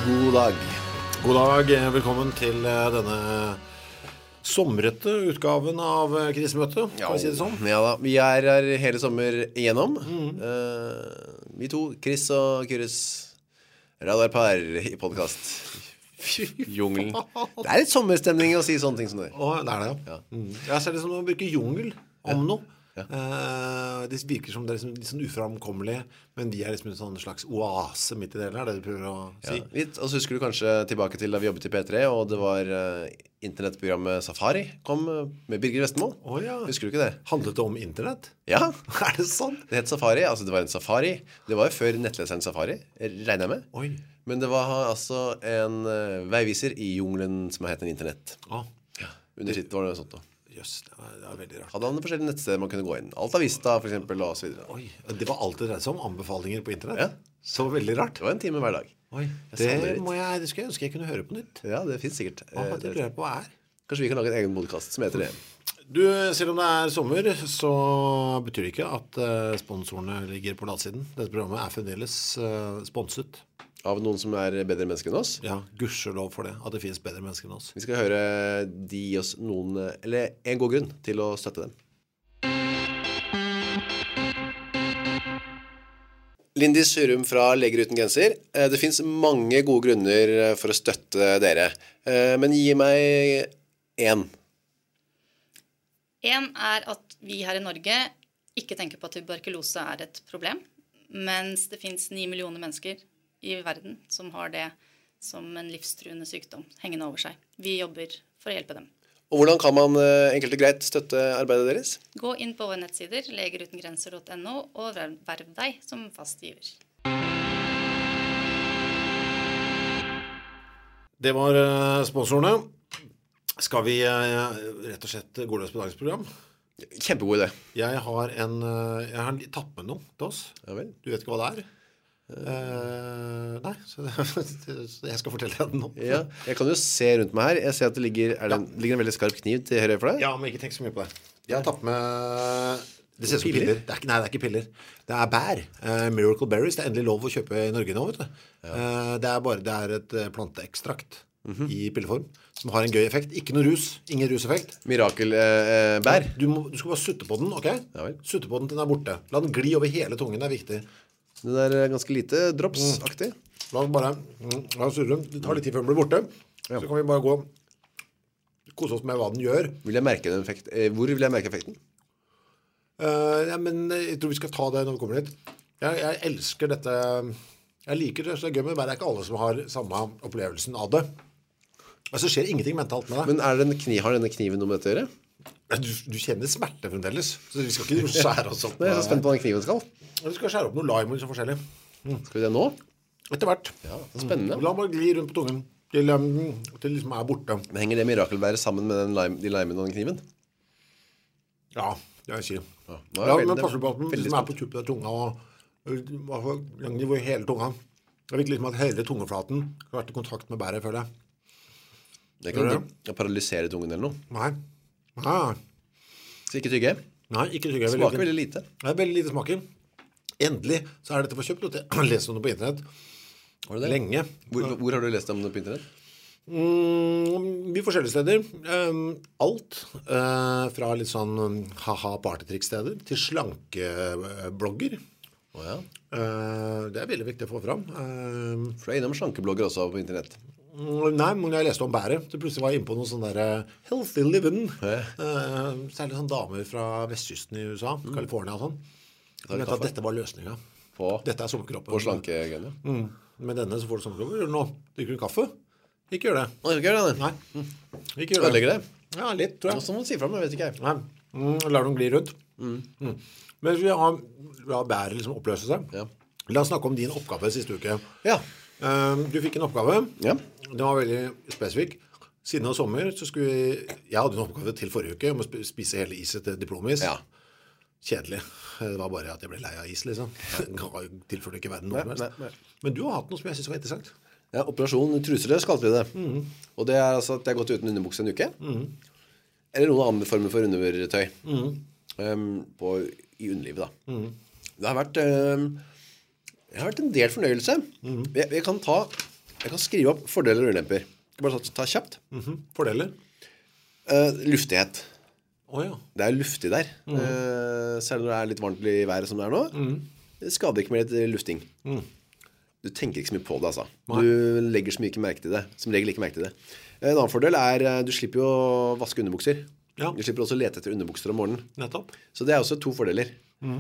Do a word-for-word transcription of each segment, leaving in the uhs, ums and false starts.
God dag. God dag, velkommen til denne sommerete utgaven av krisemøtet, kan vi si det sånn? Ja da, vi er her hele sommer igjennom. Mm. Uh, vi to, Chris og Kyrres, radarpar i podcast. Jungel. Det er litt sommerstemning å si sånne ting som det. Å, det er det, ja. ja. Mm. Jeg ser det som å bruke jungel om noe. Ja. Uh, det virker som det er liksom, litt sånn uframkommelig, men vi er liksom en sånn slags oase midt i det her, det du prøver å si. Ja, litt, og så husker du kanskje tilbake til da vi jobbet i P tre, og det var uh, internettprogrammet Safari kom uh, med Birger Vestmo. Oh, ja. Husker du ikke det? Handlet det om internett? Ja. Er det sånn? Det het Safari, altså det var en Safari. Det var jo før nettleseren Safari, regner jeg med. Oi. Men det var altså en uh, veiviser i jungelen som het en internett. Ah. Ja. Under sitt var det sånt da. Just, det er, det er veldig rart. Hadde han forskjellige nettsteder man kunne gå inn. Alta Vista for eksempel, og så videre. Oi, det var alltid det som anbefalinger på internett. Ja. Så veldig rart. Det var en time hver dag. Oi, det, må jeg, det skal jeg ønske jeg kunne høre på nytt. Ja, det finnes sikkert. Hva det lurer jeg på er? Kanskje vi kan lage en egen podcast som heter det. Du, selv om det er sommer, så betyr det ikke at uh, sponsorene ligger på latsiden. Dette programmet er fremdeles uh, sponset. Av noen som er bedre mennesker enn oss? Ja, gudskjelov for det, at det finnes bedre mennesker enn oss. Vi skal høre de gi oss noen, eller en god grunn til å støtte dem. Lindis Sørum fra Leger Uten Grenser. Det finnes mange gode grunner for å støtte dere, men gi meg en. En er at vi her i Norge ikke tenker på at tuberkulose er et problem, mens det finnes ni millioner mennesker i verden som har det som en livstruende sykdom hengende over seg. Vi jobber for å hjelpe dem. Og hvordan kan man enkelt og greit støtte arbeidet deres? Gå inn på våre nettsider, legerutengrenser punktum no, og verv deg som fast giver. Det var sponsorene. Skal vi rett og slett gå løs på dagens program? Kjempegod idé. Jeg har en, jeg har tatt med noe til oss. Ja vel. Du vet ikke hva det er? Uh, nei, så, så jeg skal fortelle deg den nå. Ja, jeg kan jo se rundt meg her. Jeg ser at det ligger, er det en, ligger en veldig skarp kniv til høyre for deg. Ja, men ikke tenk så mye på det. Jeg har tatt med, det ser ut som piller. Det er ikke, nei, det er ikke piller. Det er bær. Uh, Miracle Berries. Det er endelig lov å kjøpe i Norge nå, vet du. Ja. Uh, det er bare, det er et planteekstrakt mm-hmm. i pilleform som har en gøy effekt. Ikke noe rus. Ingen ruseffekt. Mirakelbær. Uh, du, må, du skal bare sutte på den, ok? Ja, vel. Sutte på den til den er borte. La den gli over hele tungen, det er viktig. Det er ganske lite drops-aktig. Mm. La oss bare la oss surre. Det tar litt tid før den blir borte. Ja. Så kan vi bare gå kose oss med hva den gjør. Vil jeg merke den effekt? Hvor vil jeg merke effekten? Uh, ja, men jeg tror vi skal ta det når vi kommer hit. Jeg, jeg elsker dette. Jeg liker det, så det er gøy, men det er ikke alle som har samme opplevelsen av det. Altså, det skjer ingenting mentalt med det. Men er det en kniv, har denne kniven noe med dette å gjøre? Du, du kjenner smerte fremdeles, så vi skal ikke skjære oss opp. Jeg er så spent på hva den kniven skal. Vi skal skjære opp noe lime så forskjellig. Mm. Skal vi det nå? Etter hvert. Ja, det er spennende. Mm. La meg gli rundt på tungen til, um, til liksom er borte. Men henger det mirakelbæret sammen med den lime, de limen og den kniven? Ja, det vil jeg si. Ja, ja men passer på at den liksom er på tuppen av tunga og lang nivå i hele tunga. Det er viktig liksom at hele tungeflaten har vært i kontakt med bæret, føler jeg. Det kan ikke paralysere tungen eller noe. Nei. Nei. Så ikke tygge? Nei, ikke tygge. Smaker veldig lite. Det er veldig lite smaker. Endelig så er dette for kjøpt. Jeg har lest om det på internett. Har du det? Lenge. Hvor, hvor har du lest om det på internett? Mm, vi forskjellige steder. Um, alt. Uh, fra litt sånn haha partytrikksteder til slankeblogger. Oh, ja. uh, det er veldig viktig å få fram. Uh, For du er innom slankeblogger også på internett? Nei, men jeg leste om bæret. Så plutselig var jeg inne på noe sånn der uh, healthy living. Uh, særlig sånn damer fra vestkysten i U S A, mm. California og sånn. Jeg mente at dette var løsningen. På? Dette er sommerkroppen. På slankegenet? Mm. Med denne så får du sommerkroppen. Gjør du noe? Drikker du kaffe? Ikke gjør det. Nå, ikke gjør det, nei. Mm. Ikke gjør det. Ødelegger det? Ja, litt, tror jeg. Nå må du si frem, jeg vet ikke jeg. Nei. Mm, lar dem gli rundt. Mm. Mm. Men hvis vi har, har bæret liksom oppløse seg. Ja. La oss snakke om din oppgave siste uke. Ja. Uh, du fikk en oppgave. Ja. Den var veldig spesifik. Siden av sommer så skulle vi... Jeg hadde en oppgave til forrige uke om å spise hele iset til diplomis. Ja. Kjedelig. Det var bare at jeg ble lei av is, liksom. Jeg tilførte ikke verden noe mest. Men du har hatt noe som jeg synes var interessant. Ja, operasjon truseløs kalte vi det. Mm. Og det er altså at jeg har gått uten underbukse en uke. Mm. Eller noen andre former for undertøy. Mm. Um, på, I underlivet, da. Mm. Det har vært... Um, det har vært en del fornøyelse. Mm. Jeg, jeg kan ta Jeg kan skrive opp fordeler og ulemper. Jeg kan bare ta, ta kjapt. Mm-hmm. Fordeler? Uh, luftighet. Å oh, ja. Det er luftig der. Mm. Uh, selv når det er litt varmt i været som det er nå. Mm. Det skader ikke med litt lufting. Mm. Du tenker ikke så mye på det, altså. Nei. Du legger så mye ikke merke til det. Som regel ikke merke til det. En annen fordel er du slipper jo å vaske underbukser. Ja. Du slipper også å lete etter underbukser om morgenen. Nettopp. Så det er også to fordeler. Mm.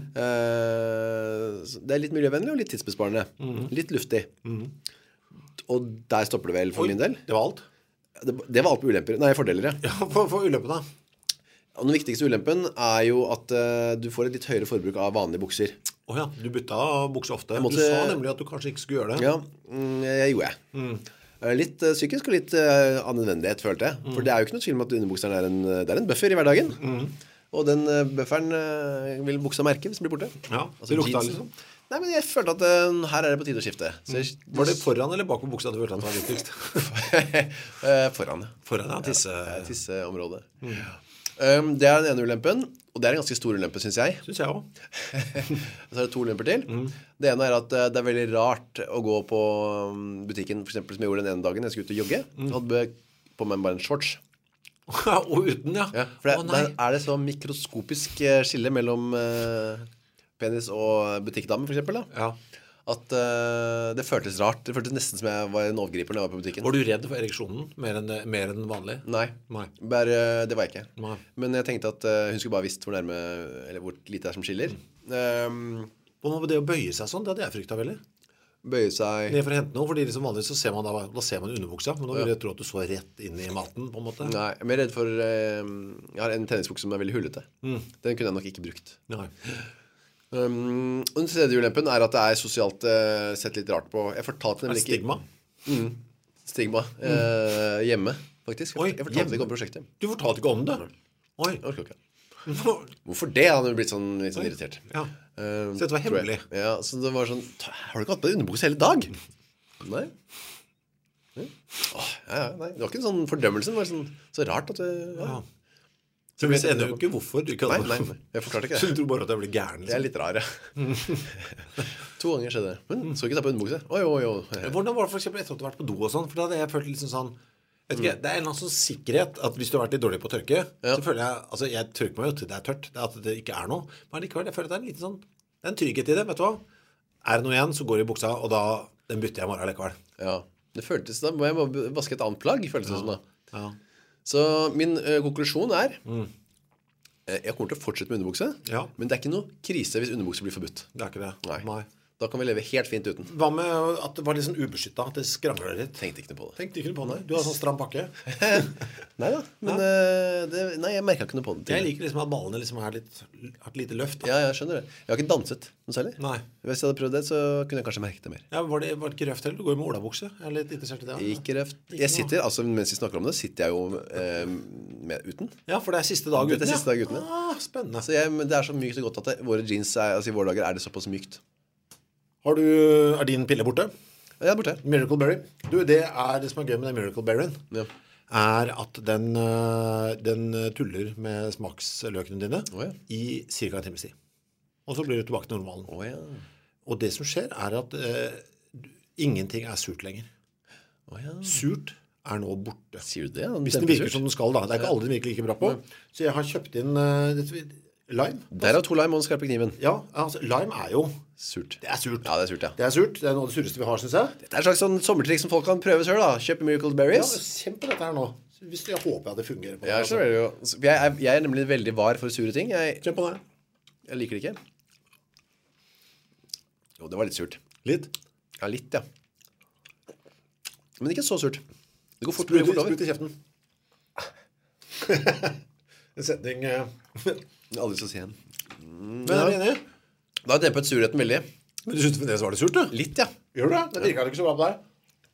Uh, det er litt miljøvennlig og litt tidsbesparende. Mm. Litt luftig. Mm. Og der stopper det vel for Oi, min del. Det var alt? Det, det var alt på ulemper. Nei, fordeler, ja. Ja, for, for ulempen da. Og den viktigste ulempen er jo at uh, du får et litt høyere forbruk av vanlige bukser. Åh oh ja, du bytta bukser ofte. Måtte... Du sa nemlig at du kanskje ikke skulle gjøre det. Ja, jeg gjorde jeg. Mm. Litt uh, psykisk og litt uh, av nødvendighet, følte jeg. Mm. For det er jo ikke noe tvil om at underbukseren er en, det er en buffer i hverdagen. Mm. Og den uh, bufferen uh, vil buksa merke hvis den blir borte. Ja, altså, det lukta liksom. Nei, men jeg følte at uh, her er det på tide å skifte. Så jeg, mm. Var det foran eller bak på buksa du følte at det var viktigst? uh, foran. Foran, ja. Tisse... Ja, tisseområdet. Mm. Um, det er den ene ulempen. Og det er en ganske stor ulempe, synes jeg. Synes jeg også. Så er det to ulemper til. Mm. Det ene er at uh, det er veldig rart å gå på um, butikken, for eksempel som jeg gjorde den ene dagen. Jeg skulle ut og jogge. Mm. Jeg hadde på meg bare en shorts. Og uten, ja. Ja, for det, oh, der er det så mikroskopisk uh, skille mellom uh, penis og butikkdame, for eksempel da. Ja. At uh, det føltes rart. Det føltes nesten som jeg var en overgriper når jeg var på butikken. Var du redd for ereksjonen mer enn, mer enn vanlig? Nei, Nei. Bare, det var jeg ikke. Nei. Men jeg tenkte at uh, hun skulle bare visst hvor nærme, eller hvor lite det er som skiller. Mm. Um, Hvordan var det å bøye seg sånn? Det hadde jeg fryktet veldig. Bøye seg... Ned for å hente noe, fordi liksom vanligvis så ser man da, da ser man underbuksa, men nå vil jeg tro at du så rett inn i maten, på en måte. Nei, jeg er mer redd for... Uh, jeg har en tennisbukse som er veldig hullete. Mm. Den kunne jeg nok ikke brukt. Nei. Um, og den tredje ulempen er at det er sosialt uh, sett litt rart på. Jeg fortalte nemlig ikke stigma? Mm, stigma uh, mm. Hjemme, faktisk. Oi, jeg fortalte hjemme. Ikke om prosjektet. Du fortalte ikke om det? Oi, okay, okay. Hvorfor det? Han hadde blitt sånn, litt sånn irritert. Ja. um, Så dette var hemmelig? Ja, så det var sånn, har du ikke hatt på deg underbukse hele dag? Nei. Ja. Oh, ja, ja, nei. Det var ikke en sånn fordømmelse. Det var sånn, så rart at det... Ja. Ja. Så vi ender jo ikke hvorfor du ikke hadde... Nei, nei, jeg forklarte ikke det. Så du tror bare at jeg ble gæren liksom. Det er litt rar, ja. To ganger skjedde det. Men så ikke ta på underbukse. Oi, oi, oi. Hvordan var det for eksempel etter at du har vært på do og sånn? For da hadde jeg følt liksom sånn... Vet ikke, det er en eller annen sånn sikkerhet at hvis du har vært litt dårlig på å tørke, ja. Så føler jeg... Altså, jeg tørker meg jo til det er tørt. Det er at det ikke er noe. Men likevel, jeg føler at det er en liten sånn... Det er en trygghet i det, vet du hva? Er det noe igjen, så går det i buksa, og da... Den bytter jeg i morgen likevel. Ja. Det føltes da. Må jeg vaske et annet plagg, føltes det som da. Ja. Så min ø, konklusjon er... Mm. Jeg kommer til å fortsette med underbukse, ja. Men det er ikke noe krise hvis underbukse blir forbudt. Det er ikke det. Nei. Nei. Da kan vi leve helt fint uten. Hva med at det var litt sånn ubeskyttet, at det skramler litt? Tenkte ikke noe på det. Tenkte ikke noe på det? Du har sånn stram pakke. Nei da, men ja. uh, det, nei, jeg merket ikke noe på det. Jeg liker liksom at ballene liksom er litt, har et lite løft. Da. Ja, jeg skjønner det. Jeg har ikke danset noe særlig. Nei. Hvis jeg hadde prøvd det, så kunne jeg kanskje merket det mer. Ja, var det, var det ikke røft heller? Du går jo med olabukse. Jeg er litt interessert i det. Ja. Ikke røft. Ikke jeg sitter, altså mens vi snakker om det, sitter jeg jo uh, med, uten. Ja, for det er siste dag uten. Det er siste dag uten, ja. Ah, spennende. Så jeg, det er så mykt og godt at det, våre jeans, er, altså i våre dager er det såpass mykt. Har du, er din pille borte? Ja, borte. Miracle Berry. Du, det er det som er gøy med den Miracle Berryen, ja. Er at den, den tuller med smaksløkene dine oh, ja. I cirka en times tid. Og så blir du tilbake til normalen. Oh, ja. Og det som skjer er at eh, ingenting er surt lenger. Oh, ja. Surt er nå borte. Sier du det? Den Hvis den virker surt. Som den skal da. Det er ikke alle den virker like bra på. Ja. Så jeg har kjøpt inn uh, dette, lime. Der er to lime og en skarpe kniven. Ja, altså lime er jo surt. Det er surt. Ja, det er surt, ja. Det er surt. Det er noe av det sureste vi har, synes jeg. Dette er et slags sånn sommertrikk som folk kan prøve selv da. Kjøpe Miracle Berries. Ja, kjempe dette her nå. Hvis jeg håper at det fungerer på det. Ja, så er det jo. Jeg er, jeg er nemlig veldig var for sure ting. Jeg, Kjempe på det. Jeg liker det ikke. Jo, det var litt surt. Litt? Ja, litt, ja. Men ikke så surt. Det går fort, sprut, fort over. Sprut i kjeften. En setning... Uh... Jeg har aldri så å si en. Mm, Men er du enig? Da har jeg dempet surheten veldig. Men du synes det var det surt, du? Litt, ja. Gjør du det? Det virker ikke så bra på deg.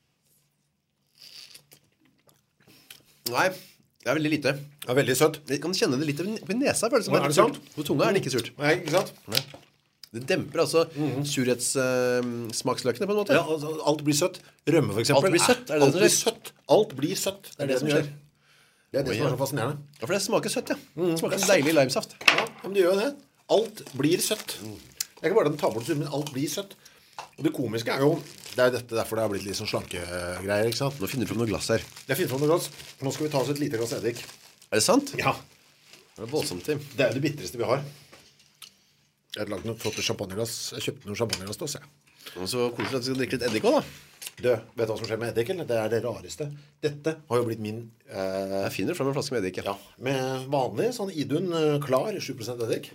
Nei, det er veldig lite. Det er veldig søtt. Jeg kan kjenne det litt på nesa. Føles som er det sant? På tunga er det ikke surt. Nei, ikke sant? Nei. Det demper altså mm. surhetssmaksløkene uh, på en måte. Ja, altså, alt blir søtt. Rømme for eksempel. Alt blir søtt, er det alt det blir søtt. Alt blir søtt. Det er det, det som skjer. Det er det oh, som er så fascinerende. Ja, for det smaker søtt, ja. Mm, det smaker det deilig limesaft. Ja, men det gjør jo det. Alt blir søtt. Jeg kan bare ta bort det, men alt blir søtt. Og det komiske er jo, det er dette derfor det har blitt litt sånn slankegreier, ikke sant? Nå finner du frem noe glass her. Jeg finner fram noe glass. Nå skal vi ta oss et lite glass eddik. Er det sant? Ja. Det er voldsomt, Tim. Det er det bittereste vi har. Jeg har laget noe flotte champagneglass. Jeg kjøpte noen champagneglass til oss, ja. Og så koselig at du skal drikke litt eddik også, da. Du, vet du hva som skjer med eddik, eller? Det er det rareste. Dette har jo blitt min... Eh, Jeg finner frem en flaske med eddik, ja, med vanlig, sånn Idun eh, klar, sju prosent eddik.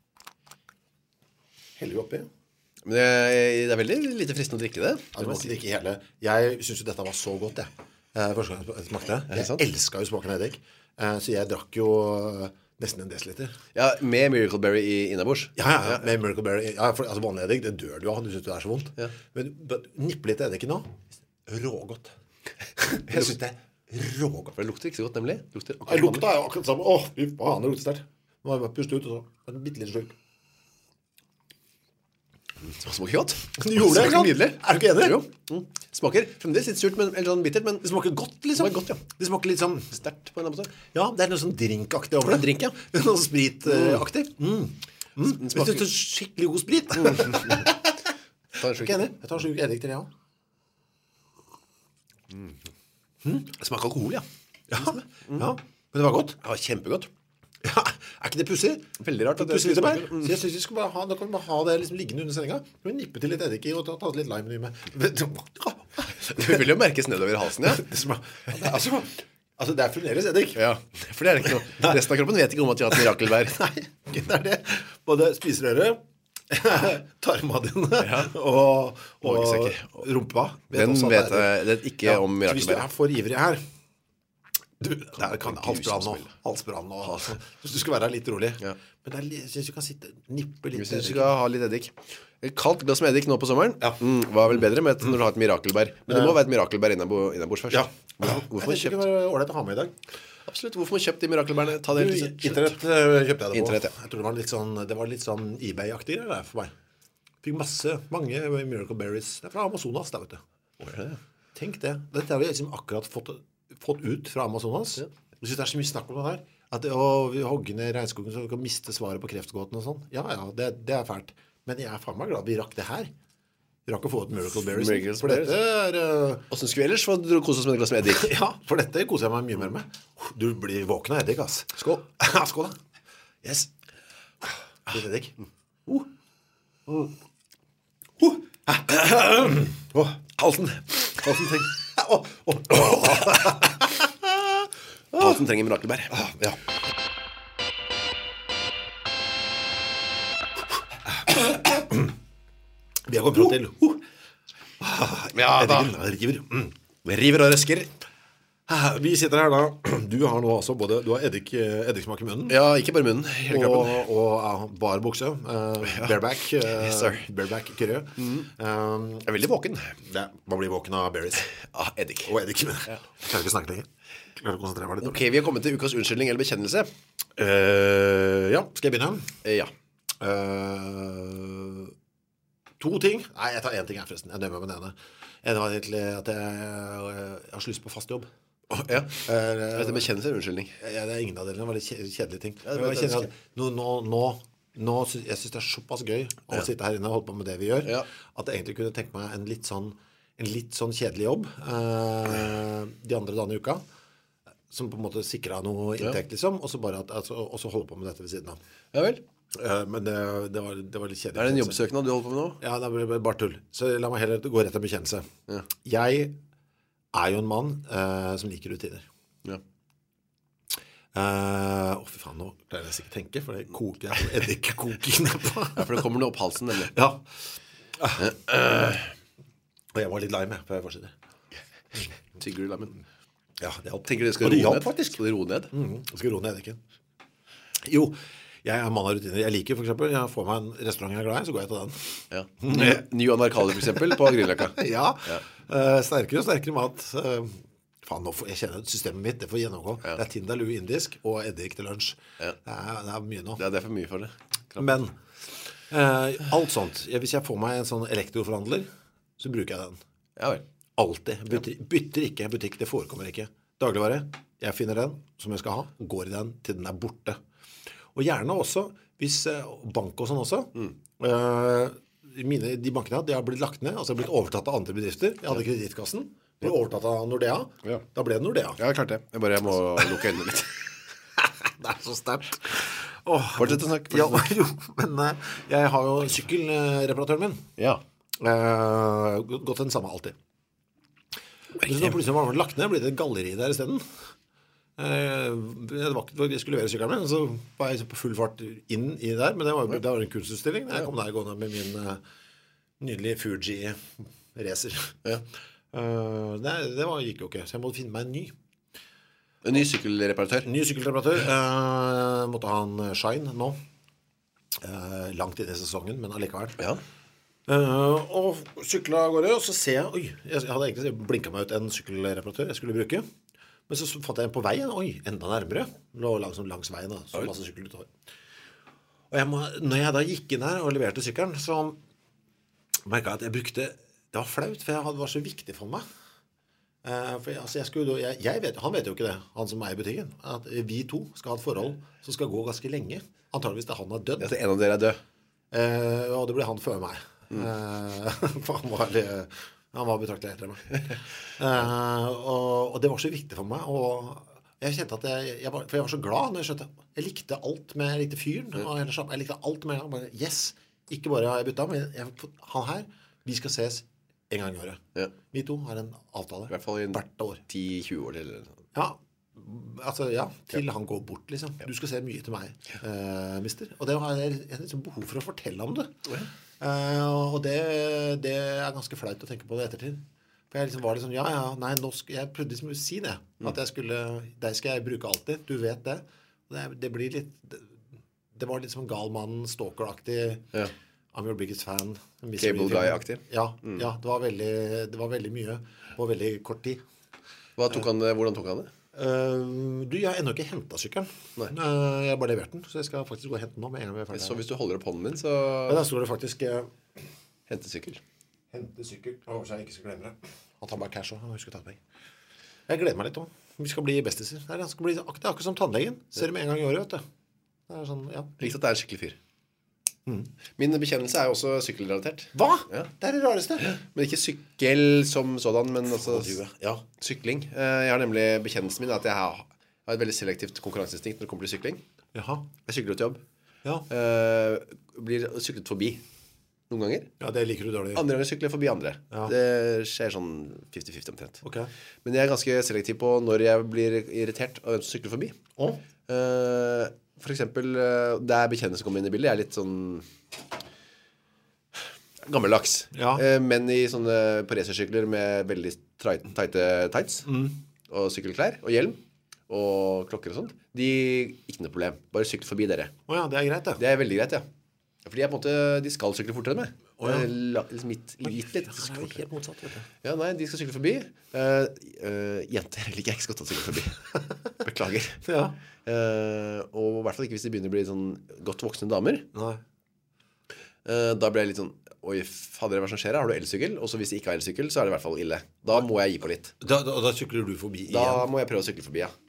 Heller vi oppi. Men det, det er veldig lite fristende å drikke det. Ja, du må ikke drikke hele. Jeg synes jo dette var så godt, jeg. Eh, første gang jeg smakte. Jeg elsket jo smaken av eddik. Eh, så jeg drakk jo nesten en desiliter. Ja, med Miracle Berry i innabords. Ja, ja, ja, med Miracle Berry. Ja, for, altså vanlig eddik, det dør du av. Du synes det er så vondt. Ja. Men nippe litt eddik i nå. Rågodt. Jeg synes det er rågodt. For det lukter ikke så godt, nemlig. Det lukter Jeg lukta jo akkurat sammen. Åh, fy faen, det lukter sterkt. Nå har jeg bare pustet ut, og så en bitte liten slurk. Det smaker godt. Du gjorde det, smaker ikke nydelig. Er du ikke enig? Jo. Mm. Smaker fremdeles litt surt, men, eller sånn bittert, men Det smaker godt, liksom. Det smaker godt, ja. Det smaker litt sånn... sterkt på en måte. Ja, det er noe sånn drinkaktig over det er drink, ja. Noe spritaktig. Mm. Mm. Jeg synes det er skikkelig god sprit. Ta en slurk. Ikke enig? Jeg tar en slurk eddik til det, ja. Mm. Det smaker alkohol, ja. Ja, ja. Men det var godt. Ja, kjempegodt. Ja, er ikke det pussig? Veldig rart at det det pussig smaker. mm. Så jeg synes vi skal bare ha, da kan vi bare ha det liksom liggende under sendinga. Så kan vi nippe til litt eddik i og ta, ta litt lime i med. Det vil jo merkes nedover i halsen, ja. Det, som er, det, er altså, altså, det er fremdeles eddik. Ja, for det er det ikke noe. Resten av kroppen vet ikke om at de har hatt mirakelbær. Nei, det er det. Både spiserøret, tarma dine Ja. og, og Magesekker. rumpa. Den også at vet det er- jeg det er ikke Ja, om så hvis du mirakelbær. er for ivrig her du, der kan Gud, halsbrann som og smell. halsbrann og altså, hvis du skal være litt rolig. Ja. Men det er, litt- jeg synes du kan sitte nippe litt Hvis du eddik. skal ha litt eddik. Et kaldt glass med eddik nå på sommeren Ja. mm, var vel bedre med et, når du har et mirakelbær. Men det må være et mirakelbær innenbo- innabords først. Ja. Hvorfor, Jeg hvorfor synes må det kjøpt? kunne være ålreit å ha med i dag. Absolutt, hvorfor må kjøpt de mirakelbærene? Ta det Du, helt til slutt. Internett øh, kjøpte jeg det på. Internett, ja. Jeg tror det var litt sånn, det var litt sånn eBay-aktig greier der for meg. Fikk masse, mange Miracle Berries. Det er fra Amazonas, der, vet du. Å, er det det? Tenk det. Dette har vi liksom akkurat fått, fått ut fra Amazonas. Jeg synes det er så mye snakk om det her. At det, å vi hogge ned regnskogen så vi kan miste svaret på kreftgåten og sånn. Ja, ja, det, det er fælt. Men jeg er faen meg glad vi rakk det her. Vi rakk å få ut Miracle Berries. Miracle For dette er... øh, Hvordan skulle vi ellers få kose oss med et glass med eddik? ja, for dette koser jeg meg mye mer med. Du blir våken av eddik, ass. Skål. Ja, skål da. Yes. Litt eddik. Uh. Uh. Uh. Åh, halsen. Halsen trenger... Åh, åh, åh. Halsen trenger mirakelbær. Ja. Vi har kommet fram til uh. Ja, da. Eddiken river. Mm. River og røsker. Vi sitter her da. Du har nå altså både Du har eddik, eddiksmak i munnen. Ja, ikke bare munnen. Hele Og, kroppen. og ja, bar bukse. Uh, bareback. Uh, Yes, sir. bareback kurø. Um, Jeg er veldig våken. det, man blir våken av berries. Ah, eddik. Og eddik. Men jeg klarer ikke å snakke lenger. Klarer å konsentrere meg litt. Ok, vi har kommet til ukas unnskyldning eller bekjennelse. Uh, ja, skal jeg begynne? Eh, Ja. Uh, to ting. Nei, jeg tar én ting her forresten. Jeg dømmer med den ene. En var egentlig at jeg, jeg har så lyst på fast jobb. Åh, ja. Uh, Er dette bekjennelse eller unnskyldning? Ja, det er ingen av delene. Det var litt kje- kjedelige ting. Ja, det Men var jeg kjenner det at nå, nå, nå, nå sy- jeg synes det er såpass gøy å sitte her inne og holde på med det vi gjør, Ja. at jeg egentlig kunne tenke meg en litt sånn, en litt sånn kjedelig jobb uh, de andre dagene i uka, som på en måte sikret noe inntekt, liksom, og så bare at, altså, og så holde på med dette ved siden av. Ja vel. Uh, men det, det, var, det var litt kjedelig. Er det en jobbsøknad du holder på med nå? Ja, det ble bare tull. Så la meg heller gå rett til bekjennelse. Jeg er jo en mann uh, som liker rutiner. Ja. Åh, uh, fy faen, nå klarer jeg ikke tenke, for det koker jeg på eddikkoking på. Ja, for det kommer noe opp halsen, nemlig. Ja. Uh, uh, og jeg var litt lei meg, for jeg fortsette. Tygger du lemmen? Ja, det hjalp. Tenker du det skal Og det roe hjalp ned? faktisk. Skal det roe ned? Mm, jeg skal roe ned eddiken. Jo, jeg er mann av rutiner. Jeg liker for eksempel, jeg får meg en restaurant jeg er glad i, så går jeg til den. Ja. Ny Anarkale for eksempel, på Grünerløkka. Ja, uh, sterkere og sterkere mat. Uh, faen, nå får jeg kjenne systemet mitt, det får gjennomgå. Ja. Det er Tindaloo indisk og eddik til lunsj. Ja. Det, er, det er mye nå. Det er det for mye for det. Men uh, alt sånt, jeg, hvis jeg får meg en sånn elektroforhandler, så bruker jeg den. Ja vel. Alltid. Bytter, bytter ikke butikk, det forekommer ikke. Dagligvare, jeg finner den som jeg skal ha, går i den til den er borte. Og gjerne også, hvis uh, bank og sånn også, mm. uh, mine, de bankene de har blitt lagt ned, altså blitt overtatt av andre bedrifter. Jeg hadde Kreditkassen, ble overtatt av Nordea. Ja. Da ble det Nordea. Ja, klart det. Jeg bare jeg må lukke øynene litt. Det er så sterkt. Fortsett å snakke. Ja, jo, men uh, jeg har jo sykkelreparatøren min. Ja. Uh, gått den samme alltid. Men så plutselig var den lagt ned, ble det et galleri der i stedet. Uh, det var ikke, jeg skulle levere sykkelen min, så var jeg på full fart inn i der, men det var, det var en kunstutstilling. Jeg kom der gående med min uh, nydelige Fuji racer. Ja. Uh, det, det var, gikk jo ikke, så jeg måtte finne meg en ny. En ny sykkelreparatør. Ny sykkelreparatør. Uh, måtte ha en Shine nå. Uh, langt inn i sesongen, men allikevel. Ja. Uh, og sykla av gårde, og så ser jeg, oi, jeg hadde egentlig blinket meg ut en sykkelreparatør jeg skulle bruke. Men så fant jeg en på veien, oi, enda nærmere. Lå langs, langs veien da, så masse sykkel ut. Og jeg må, når jeg da gikk inn her og leverte sykkelen, så merket jeg at jeg brukte, det var flaut, for jeg hadde, det var så viktig for meg. Uh, for jeg, altså jeg skulle, jeg, jeg vet, han vet jo ikke det, han som er i butikken, at vi to skal ha et forhold som skal gå ganske lenge. Antageligvis da han er død. Ja, så en av dere er død. Uh, og det ble han før meg. Mm. Uh, for han var litt... Han var betraktelig etter meg. uh, og, og det var så viktig for meg. Og jeg kjente at jeg, jeg var, for jeg var så glad når jeg skjønte. Jeg likte alt med, jeg likte fyren. Og jeg likte alt med, bare, yes, ikke bare har jeg byttet, men jeg, han her, vi skal ses en gang i året. Ja. Vi to har en avtale. I hvert fall i hvert år. ti til tjue år eller noe. Ja, altså ja, til ja. Han går bort liksom. Du skal se mye til meg, uh, mister. Og det har jeg et liksom behov for å fortelle om det. Ja. Uh, og det, det er ganske flaut å tenke på det ettertid. For jeg liksom var liksom, ja, ja, nei, nå skal, jeg prøvde liksom å si det. At jeg skulle, deg skal jeg bruke alltid, du vet det. Og det, det blir litt, det, det var litt som en gal mann, stalker-aktig, ja. I'm your biggest fan. Cable guy-aktig. Ja, mm. ja det, var veldig, det var veldig mye på veldig kort tid. Hva tok han, hvordan tok han det? Uh, du, jeg har ennå ikke hentet sykkelen. uh, Jeg har bare levert den, så jeg skal faktisk gå og hente den nå med en gang vi er ferdig. Så hvis du holder opp hånden din, så... Ja, da står det faktisk uh, Hente sykkel. Hente sykkel, og så jeg ikke skal glemme det. Han tar bare cash også, han husker å ta det penger. Jeg gleder meg litt om. Vi skal bli bestiser. Det er akkurat, det er akkurat som tannlegen. Ser du med en gang i året, vet du. Det er sånn, ja. Likt at det er en skikkelig fyr. Mm. Min bekjennelse er jo også sykkelrelatert. Hva? Ja. Det er det rareste. Ja. Men ikke sykkel som sådan, men altså ja. Sykling. Jeg har nemlig bekjennelsen min at jeg har, har et veldig selektivt konkurranseinstinkt når det kommer til sykling. Jaha. Jeg sykler til jobb. Ja. Uh, blir syklet forbi noen ganger. Ja, det liker du dårlig. Andre ganger sykler jeg forbi andre. Ja. Det skjer sånn femti femti omtrent. Okay. Men jeg er ganske selektiv på når jeg blir irritert av hvem som sykler forbi. Oh. Uh, For eksempel, det er bekjennelse kommer inn i bildet. Jeg er litt sånn gammeldags. Ja. Men i sånne på racersykler med veldig tighte tights mm. og sykkelklær og hjelm og klokker og sånt. De, ikke noe problem. Bare sykle forbi dere. Åja, det er greit det. Det er veldig greit, ja. Fordi jeg på en måte, de skal sykle fortere enn meg. Oh, ja. La, liksom litt, litt, litt. Det er jo helt motsatt, vet du. Ja, nei, de skal sykle forbi. Uh, uh, jenter liker jeg ikke så godt å sykle forbi. Beklager. Ja. Uh, og i hvert fall ikke hvis de begynner å bli sånn godt voksne damer. Nei. Uh, da blir jeg litt sånn, oi, fader, hva som skjer her? Har du elsykkel? Og så hvis de ikke har elsykkel, så er det i hvert fall ille. Da må jeg gi på litt. Da, da, da sykler du forbi igjen? Da må jeg prøve å sykle forbi, ja.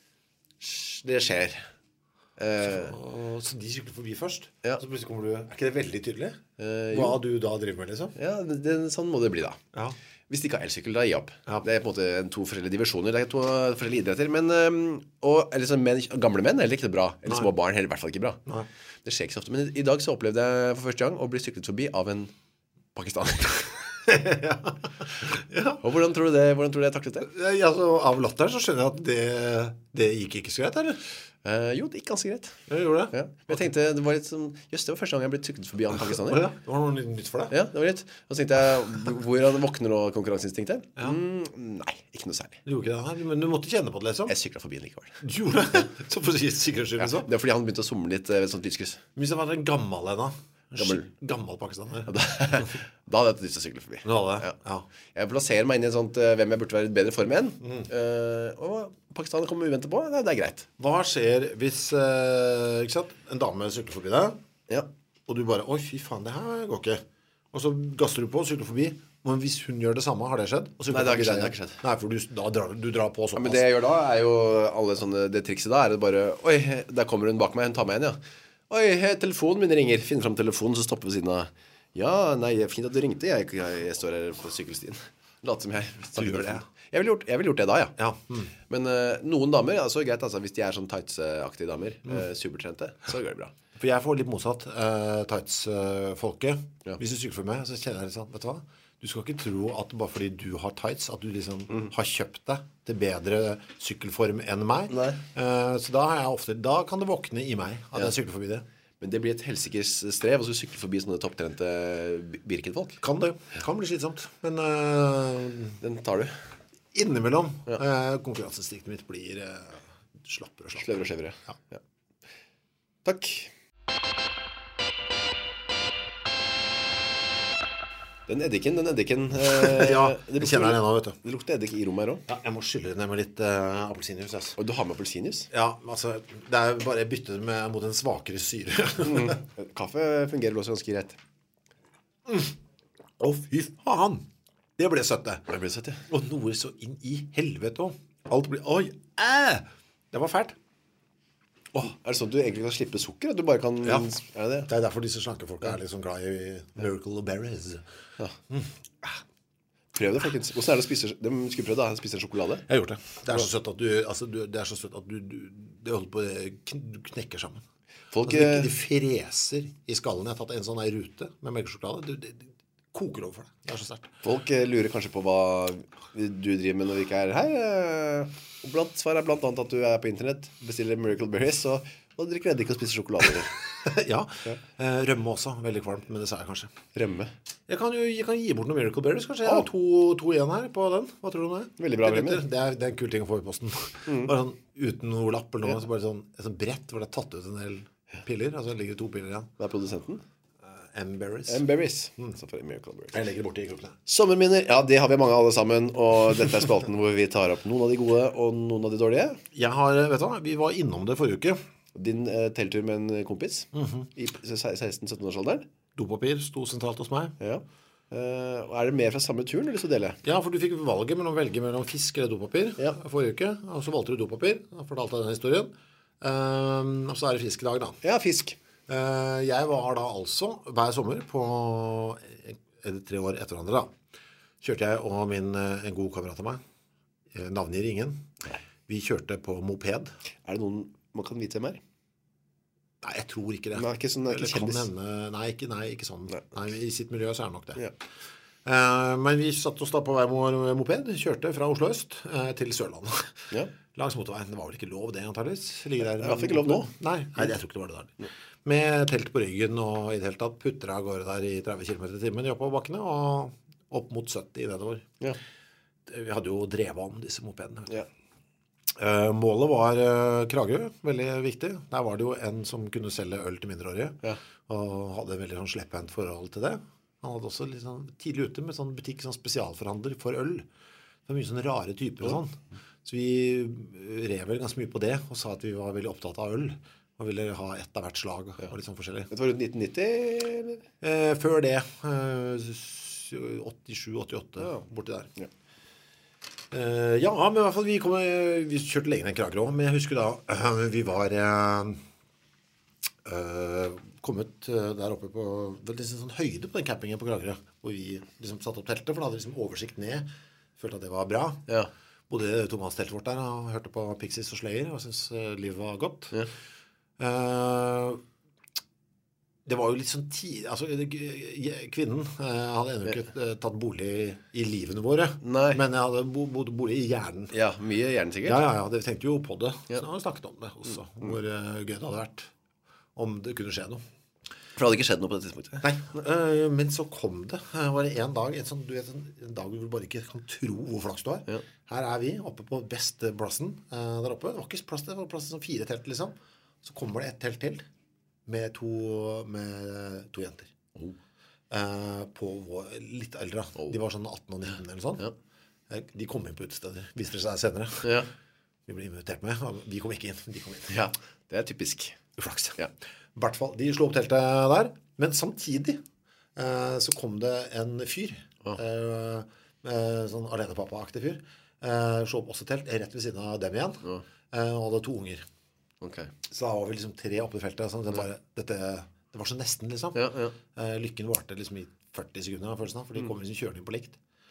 Det skjer. Uh, så, så de sykler forbi først? Ja. Så plutselig kommer du... Er ikke det veldig tydelig? Uh, hva du da driver med, liksom? Ja, det, det, sånn må det bli da. Ja. Hvis de ikke har elsykkel, da gi opp. Ja. Det er på en måte to forskjellige divisjoner. Det er to forskjellige idretter. Men um, og, liksom, menn, gamle menn er ikke det bra. Eller små barn er i hvert fall ikke bra. Nei. Det skjer ikke så ofte. Men i dag så opplevde jeg for første gang å bli syklet forbi av en pakistaner. ja. Ja. Og hvordan tror du det, hvordan tror du jeg taklet det? Ja, altså, av latteren så skjønner jeg at det, det gikk ikke så greit, eller? Uh, jo, det gikk ganske greit. Jeg gjorde det? Ja. Men jeg tenkte, det var litt sånn, just det var første gang jeg ble syklet forbi av en pakistaner. Ja, det var noe litt nytt for deg. Ja, det var litt. Og så tenkte jeg, hvor han våkner nå konkurranseinstinktet? Ja. Mm, nei, ikke noe særlig. Du gjorde ikke det, men du måtte kjenne på det, liksom? Jeg syklet forbi den likevel. Du gjorde det? Så for sikkerhets skyld, liksom? Ja, det var fordi han begynte å somle litt ved et sånt lyskryss. Hvis det var en gammel en da? Gammel. Gammel pakistaner. Ja, da, da hadde jeg lyst til å sykle forbi. Du hadde det? Ja. Ja. Jeg plasserer meg inn i en sånt, uh, hvem jeg burde være i bedre form enn. Mm. Uh, og pakistaner kommer uventet på, det, det er greit. Hva skjer hvis, uh, ikke sant, en dame sykler forbi deg, ja. og du bare, oi fy faen, det her går ikke. Og så gasser du på og sykler forbi. Men hvis hun gjør det samme, har det skjedd? Nei, det har ikke skjedd, det har ikke skjedd. Nei, for du, da drar, du drar på såpass. Ja, men det jeg gjør da, er jo alle sånne, det trikset da, er det bare, oi, der kommer hun bak meg, hun tar meg igjen, ja. Oi, telefonen min ringer. Finner frem telefonen, så stopper vi ved siden av Ja, nei, det er fint at du ringte. Jeg, jeg, jeg står her på sykkelstien. Late som jeg Du gjør det. Jeg ville gjort, jeg vil gjort det da, ja. Ja. Mm. Men uh, noen damer, altså greit, altså, hvis de er sånn tights-aktige damer, mm. uh, supertrente, så går det bra. For jeg får litt motsatt uh, tights-folket. Uh, ja. Hvis du sykler for meg, så kjenner jeg litt sånn, vet du hva? Du skal ikke tro at bare fordi du har tights, at du liksom mm. har kjøpt deg til bedre sykkelform enn meg. Uh, så da, har jeg ofte, da kan det våkne i meg at ja. jeg sykler forbi det. Men det blir et helsikers strev å sykle forbi sånne topptrente Birken-folk. Kan det. Kan bli slitsomt. Men uh, den tar du. Innimellom. Ja. Uh, konkurransestiktet mitt blir uh, slappere og slappere. Sløvere og sløvere. Ja. Ja. Takk. Den eddiken, den eddiken uh, ja, det kjenner jeg ennå, vet du. Det lukter eddik i rommet her også. Ja, jeg må skylle ned med litt uh, appelsinjuice, altså. Og du har med appelsinjuice? Ja, altså, det er bare byttet med, mot en svakere syre. mm. Kaffe fungerer også ganske greit. Å, mm. oh, fy faen! Det ble søtt, det. Det ble søtt, ja. Og noe så inn i helvete også. Alt blir, oi, æ! Det var fælt. Oh, er det sånn at du egentlig kan slippe sukker? At du bare kan... Ja, er det, det? Det er derfor disse slanke folka er liksom glad i Miracle Berries. Ja. Mm. Prøv det, folkens. Hvordan er det å spise... De skulle prøve da, spise en sjokolade. Jeg har gjort det. Det er så søtt at du... Altså, du, det er så søtt at du... du det holder på... Du knekker sammen. Folk... Altså, de, de freser i skallen. Jeg har tatt en sånn her rute med melkesjokolade. Du, det, det koker over for deg. Det er så sterkt. Folk uh, lurer kanskje på hva du driver med når vi ikke er her. Uh, og blant, svaret er blant annet at du er på internett, bestiller Miracle Berries, og, og drikker eddik og spiser sjokolade. ja. ja. Uh, rømme også. Veldig kvalmt med dessert, kanskje. Rømme? Jeg kan jo jeg kan gi bort noen Miracle Berries, kanskje. Jeg har to, to igjen her på den. Hva tror du om det? Veldig bra premie. Det, er- det er en kul ting å få i posten. Mm. Bare sånn, uten noe lapp eller noe, ja. Så bare sånn, et sånn brett hvor det er tatt ut en del piller. Altså det ligger to piller igjen. Hva er produsenten? M-berries. M-berries. Mm. Så får jeg Miracle Berries. Jeg legger det borti i kroppen. Sommerminner, ja, det har vi mange alle sammen. Og dette er spalten hvor vi tar opp noen av de gode og noen av de dårlige. Jeg har, vet du hva, vi var innom det forrige uke. Din eh, teltur med en kompis Mhm. i seksten-sytten-årsalderen. Dopapir sto sentralt hos meg. Ja. Eh, og er det mer fra samme turen du har lyst til å dele? Ja, for du fikk valget mellom å velge mellom fisk eller dopapir Ja. forrige uke. Og så valgte du dopapir. Da fortalte jeg den historien. Ehm, og så er det fisk i dag, da. Ja, fisk. Eh, jeg var da altså hver sommer på eh, tre år etter hverandre da kjørte jeg og min, eh, en god kamerat av meg, eh, navngir ingen, vi kjørte på moped. Er det noen man kan vite hvem er? Nei, jeg tror ikke det. Nei, ikke sånn, ikke Eller kan kjendis. hende, nei, ikke, nei, ikke sånn. Nei. Nei, i sitt miljø så er det nok det. Ja. Eh, men vi satt oss da på hver mo- moped, kjørte fra Oslo øst eh, til Sørlandet. Ja. Langs motorveien. Det var vel ikke lov det, antageligvis. Ligger der. Det er i hvert fall ikke lov nå. Nei, nei, jeg tror ikke det var det der. Med telt på ryggen og i det hele tatt putter av gårde der i tretti kilometer i timen i oppover bakkene og opp mot sytti nedover. Ja. Vi hadde jo drevet om disse mopedene. Ja. Eh, målet var eh, Kragerø, veldig viktig. Der var det jo en som kunne selge øl til mindreårige, Ja. og hadde veldig sånn slepphendt forhold til det. Han hadde også litt sånn tidlig ute med sånn butikk, sånn spesialforhandler for øl. Det var mye sånne rare typer og sånn. Så vi rev vel ganske mye på det, og sa at vi var veldig opptatt av øl, og ville ha ett av hvert slag, og litt sånn forskjellig. Det var rundt nitten nitti, eller? Eh, før det, eh, åttisju åttiåtte, Ja. borti der. Ja. Eh, ja, men i hvert fall vi, kom, vi kjørte lenge ned Kragerø, men jeg husker da øh, vi var øh, øh, kommet øh, der oppe på veldig sånn høyde på den campingen på Kragerø, hvor vi liksom satt opp teltet, for da hadde vi liksom oversikt ned, følte at det var bra. Ja. Bodde i Thomas-teltet vårt der og hørte på Pixies og Slayer og syntes øh, livet var godt. Ja. Eh, det var jo litt sånn tid, altså kvinnen eh, hadde ennå ikke eh, tatt bolig i livene våre. Nei. Men jeg hadde bo, bodd bolig i hjernen. Ja, mye gjerne sikkert. Ja, ja, ja, det tenkte jo på det. Ja. Så jeg har snakket om det også, hvor uh, gøy det hadde vært om det kunne skje noe. For det hadde ikke skjedd noe på det tidspunktet. Nei, øh, men så kom det. Det var en dag, en, sånn, du vet, en, en dag hvor du bare ikke kan tro hvor flaks du har. Ja. Her er vi oppe på beste plassen uh, der oppe. Det var ikke plass til, det var plass til sånn fire telt, liksom. Så kommer det et telt til med to, med to jenter. Oh. Uh, på vår, litt eldre. Oh. De var sånn atten og nitten eller sånn. Ja. Uh, de kom inn på utestedet, viste det seg senere. Ja. Vi ble invitert med, og vi kom ikke inn, de kom inn. Ja, det er typisk. Uflaks. Ja. I hvert fall, de slo opp teltet der, men samtidig eh, så kom det en fyr, Ja. eh, eh, sånn alenepappa-aktig fyr, eh, slo opp også telt rett ved siden av dem igjen, Ja. eh, og hadde to unger. Ok. Så da var vi liksom tre oppe i feltet, sånn, det bare, dette, Det var så nesten, liksom. Ja, ja. Eh, lykken varte liksom i førti sekunder, av følelsen av, for de kom liksom kjørende inn på likt.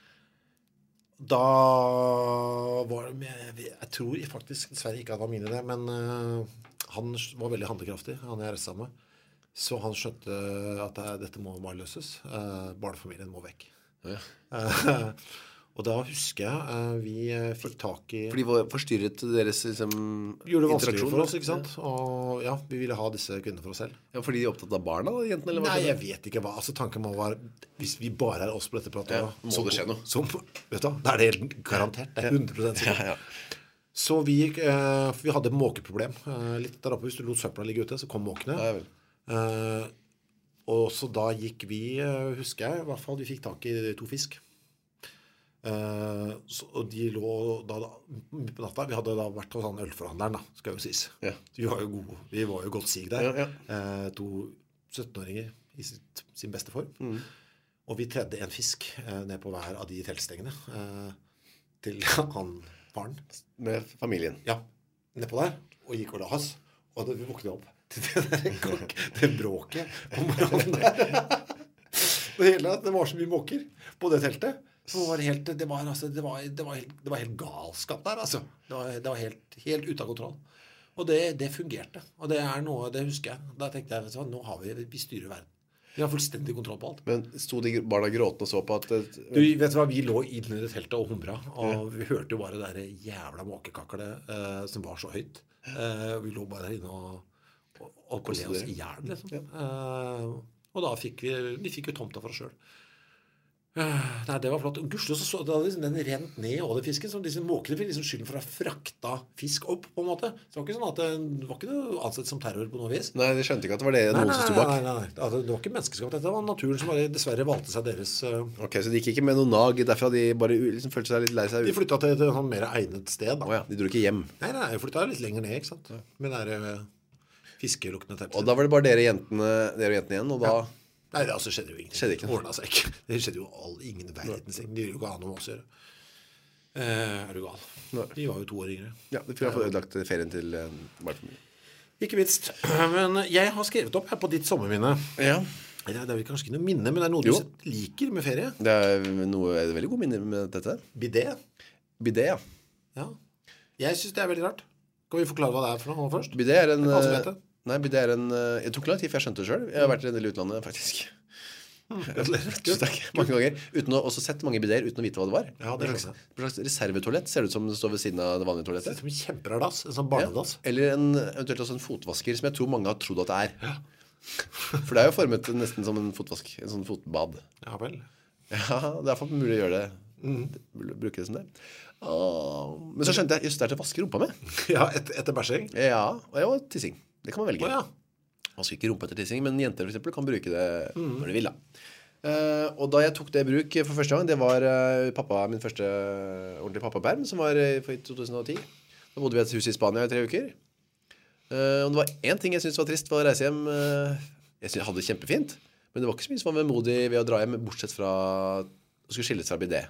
Da var det med, jeg tror faktisk dessverre ikke at det var mine det, men uh, han var veldig handlekraftig, han jeg reiste sammen med. Så han skjønte at det, dette må bare løses. Uh, barnefamilien må vekk. Ja. Uh, og da husker jeg uh, vi uh, fikk tak i... For de var forstyrret deres liksom, gjorde det vanskelig for oss, ikke sant? Ja. Og ja, vi ville ha disse kundene for oss selv. Ja, fordi de er opptatt av barna, da, jentene? Eller hva? Nei, jeg vet ikke hva. Altså, tanken må være, hvis vi bare er oss på dette pratet, ja, må så, det skje noe. Så, vet du, da er det helt garantert. Det er hundre prosent sikkert. Ja, ja. Så vi, uh, vi hadde måkeproblem. Uh, litt der oppe, hvis du lot søpla ligge ute, så kom måkene. Ja, vel. Uh, og så da gikk vi, uh, husker jeg, i hvert fall vi fikk tak i to fisk. Uh, så, og de lå da, da på natta, vi hadde da vært hos han ølforhandleren da, skal jo sies. Ja. Vi var jo gode, vi var jo godt sig der. Ja, ja. Uh, to sytten-åringer i sitt, sin beste form. Mm. Og vi tredde en fisk uh, ned på hver av de teltstengene uh, til han faren. Med familien? Ja, ned på der, og gikk og la oss. Og da vi våknet opp til det der klokk, det bråket på morgenen der. Det hele, det var så mye måker på det teltet. Så var det, helt, det, var, altså, det, var, det, var helt, det var helt galskap der, altså. Det var, det var helt, helt ute av kontroll. Og det, det fungerte. Og det er noe, det husker jeg. Da tenkte jeg, så, nå har vi, vi styrer verden. Vi har fullstendig kontroll på alt. Men stod de barna gråtende og så på at... Du vet du hva, vi lå inne i det teltet og humra, og ja. Vi hørte jo bare det der jævla måkekaklet eh, som var så høyt. Eh, vi lå bare der inne og, og, og på le oss i hjel, liksom. Ja. Eh, og da fikk vi, vi fikk jo tomta for oss selv. Nei, det var flott. Gusle, så, så da hadde den rent ned over fisken, så disse måkene fikk liksom skylden for å ha frakta fisk opp, på en måte. Så det var ikke sånn at det var ikke noe ansett som terror på noe vis. Nei, de skjønte ikke at det var det noen som stod bak. Nei, nei, nei, nei. Det var ikke menneskeskapt. Dette var naturen som bare dessverre valgte seg deres... Uh... Ok, så de gikk ikke med noen nag, derfra de bare liksom følte seg litt lei seg ut? De flyttet til et sånn mer egnet sted, da. Åja, de dro ikke hjem? Nei, nei, de flyttet litt lenger ned, ikke sant? Med der uh, fiskelukkende teltet. Og da var det bare dere jentene, dere og jentene igjen, og da... Ja. Nei, det altså skjedde jo ingenting. Skjedde ikke. Ordnet seg ikke. Det skjedde jo all, ingen verdens ting. De gjør jo ikke annet om oss å gjøre. Eh, er du gal? Nei. De var jo to år yngre. Ja, det får jeg få ødelagt ferien til uh, barnefamilien. Ikke minst. Men jeg har skrevet opp her på ditt sommerminne. Ja. Det er vel kanskje ikke noe minne, men det er noe jo. Du liker med ferie. Det er noe er veldig god minne med dette. Bidé. Bidé, ja. Ja. Jeg synes det er veldig rart. Kan vi forklare hva det er for noe først? Bidé er en... Uh, Nei, det er en... Jeg tok lang tid før jeg skjønte det selv. Jeg har vært i en del utlandet, faktisk. Tusen takk, mange ganger. Uten å også sett mange bidéer, uten å vite hva det var. Ja, det er slags, slags reservetoalett, ser det ut som det står ved siden av det vanlige toalettet. Det ser ut som en kjemperar dass, en sånn barnedass. Ja. Eller en, eventuelt også en fotvasker, som jeg tror mange har trodd at det er. Ja. For det er jo formet nesten som en fotvask, en sånn fotbad. Ja vel. Ja, det er i hvert fall mulig å gjøre det. Mm. Bruke det som det. Ah, men så skjønte jeg, just det er til å vaske rumpa med. Ja, et, etter bæsjing. Ja, og jeg var tissing. Det kan man velge. Oh, ja. Man skal ikke rumpe etter tissing, men jenter for eksempel kan bruke det mm. når de vil da. Uh, og da jeg tok det i bruk for første gang, det var uh, pappa, min første ordentlige pappaperm, som var uh, i to tusen og ti. Da bodde vi i et hus i Spania i tre uker. Uh, og det var en ting jeg syntes var trist for å reise hjem. Uh, jeg synes jeg hadde det kjempefint, men det var ikke så mye som var vemodig ved å dra hjem, bortsett fra å skulle skilles fra bidé.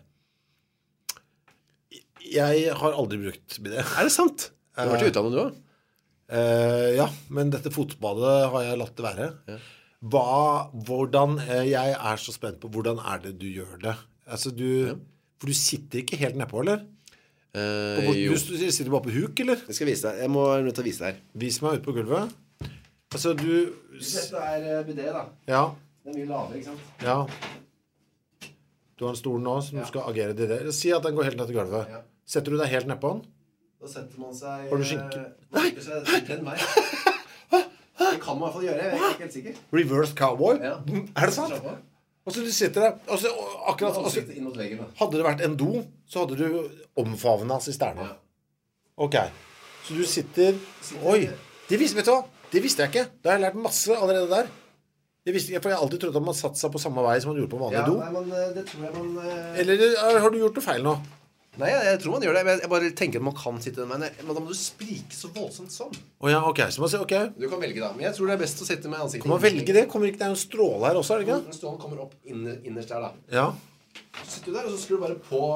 Jeg har aldri brukt bidé. Er det sant? Du har vært i utlandet du også? Uh, ja, men dette fotbadet har jeg latt det være. Ja. Hva, hvordan, uh, jeg er så spent på hvordan er det du gjør det. Altså du, ja. For du sitter ikke helt nedpå, eller? Uh, på, du, du sitter bare på huk, eller? Jeg skal vise deg, jeg må nødt til å vise deg her. Vis meg ut på gulvet. Altså du... Dette er bidé da. Ja. Det er mye lavere, ikke sant? Ja. Du har en stol nå som ja. Du skal agere til det. Si at den går helt ned til gulvet. Ja. Setter du deg helt ned på den? Da setter man seg... Har du skinke? Nei! Den meg. Det kan man i hvert fall gjøre, jeg er ikke helt sikker. Reverse cowboy? Ja. Er det sant? Og så du sitter der, og så akkurat... Og så, veggen, hadde det vært en do, så hadde du omfavnet sisterna. Ja. Ok. Så du sitter... Oi! Det visste, vet du hva? Det visste jeg ikke. Da har jeg lært masse allerede der. Det visste jeg, for jeg har alltid trodd at man satt seg på samme vei som man gjorde på vanlig ja, do. Ja, men det tror jeg man... Eller har du gjort noe feil nå? Nei, jeg, jeg tror man gjør det. Jeg bare tenker at man kan sitte den veien. Men da må du sprike så voldsomt sånn. Åja, oh, ok. Så man sier, ok. Du kan velge da. Men jeg tror det er best å sitte med ansiktet. Kan man velge det? Kommer ikke det en stråle her også, er det ikke? Den strålen kommer opp inner, innerst der da. Ja. Så sitter du der, og så skrur du bare på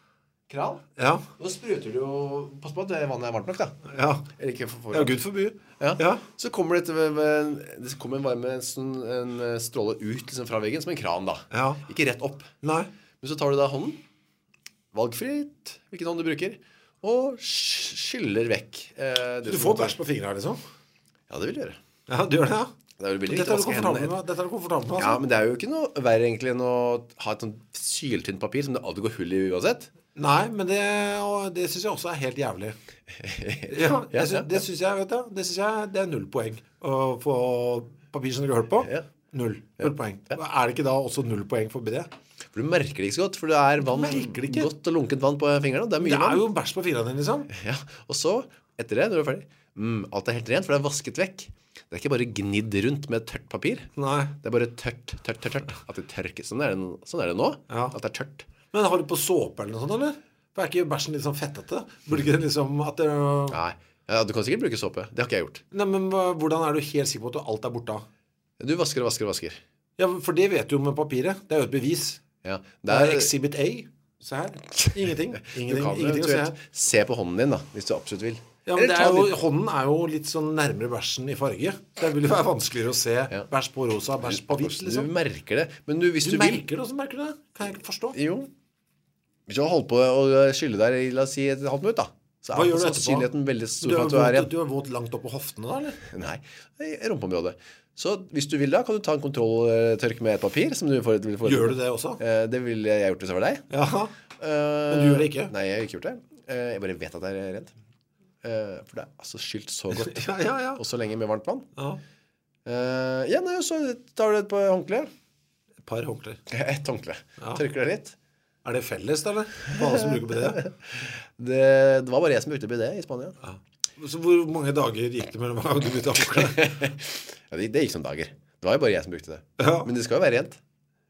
kran. Ja. Og da spruter du jo... Pass på at det vannet er varmt nok da. Ja. Eller ikke for, for ja, Gud forby. Ja. Ja. Så kommer det, med, med, det kommer bare med en, sånn, en stråle ut liksom, fra veggen, som en kran da. Ja. Ikke rett opp. Nei. Men så tar du da hånden, valgfritt, hvilken hånd du bruker, og skyller vekk. Eh, det Du som får måtte- bæsj på fingrene, liksom? Ja, det vil du gjøre. Ja, du gjør det, ja. Det er jo veldig Dette er du viktig å vaske komfortabel hendene. med, dette er du komfortabel med, Ja, altså. men det er jo ikke noe verre egentlig enn å ha et sånn syltynt papir som det alltid går hull i uansett. Nei, men det, og det synes jeg også er helt jævlig. Ja, det, sy- det synes jeg, vet du, det synes jeg det er null poeng å få papir som du har hørt på. Ja. Null. Null poeng. Er det ikke da også null poeng for B D? For du merker det ikke så godt, for det er vann, merker det ikke. godt og lunkent vann på fingrene. Det er mye Det er vann. jo bæsj på fingrene dine, liksom. Ja, og så, etter det, når du er ferdig, mm, alt er helt rent, for det er vasket vekk. Det er ikke bare gnidd rundt med tørt papir. Nei. Det er bare tørt, tørt, tørt, tørt. At det tørker. Sånn er det, sånn er det nå. Ja. At det er tørt. Men har du på såpe eller noe sånt, eller? For er ikke bæsjen litt sånn fettete? Burde ikke det liksom at det... Nei, ja, du kan sikkert bruke såpe. Det har ikke jeg gjort. Nei, men hva- hvordan er du helt sikker på at alt er borte? Du vasker og vasker og vasker. Ja, for det vet du jo med papiret. Det er jo et bevis. Ja, Det er Exhibit A. Se her. Ingenting. Du Ingenting, kan ingenting å se her. eventuelt se på hånden din da, hvis du absolutt vil. Ja, men Eller det ta er jo, litt- hånden er jo litt sånn nærmere bæsjen i farge. Det vil jo være vanskeligere å se bæsj på rosa, bæsj på hvitt, liksom. Du merker det. Men du, hvis Du du, vil... merker det, og så merker du det. Kan jeg ikke forstå. Jo. Hvis du har holdt på å skylle der i, la oss si, et halvt minutt da, så Hva er gjør du etterpå? sannsynligheten veldig stor Du for er, at du er våt, igjen. du er våt langt opp på hoftene da, eller? Nei, i rumpeområdet. Så hvis du vil da, kan du ta en kontrolltørk med et papir som du får, vil få. Gjør du det også? Eh, Det ville jeg gjort hvis det var deg. Ja. Eh, Men du gjør det ikke? Nei, jeg har ikke gjort det. Eh, Jeg bare vet at det er rent. Eh, For det er altså skylt så godt. Ja, ja, ja. Og så lenge med varmt vann. ja. Eh, Ja, nei, og så tar du et på håndkle. Et par håndklær. Et håndkle. Tørker det litt. Er det felles, da, eller? For alle som bruker B D? Det, det var bare jeg som brukte B D i Spania. Ja. Så hvor mange dager gikk det mellom hver gang du bytte håndklær? Ja, det, det gikk som dager. Det var jo bare jeg som brukte det. Ja. Men det skal jo være rent.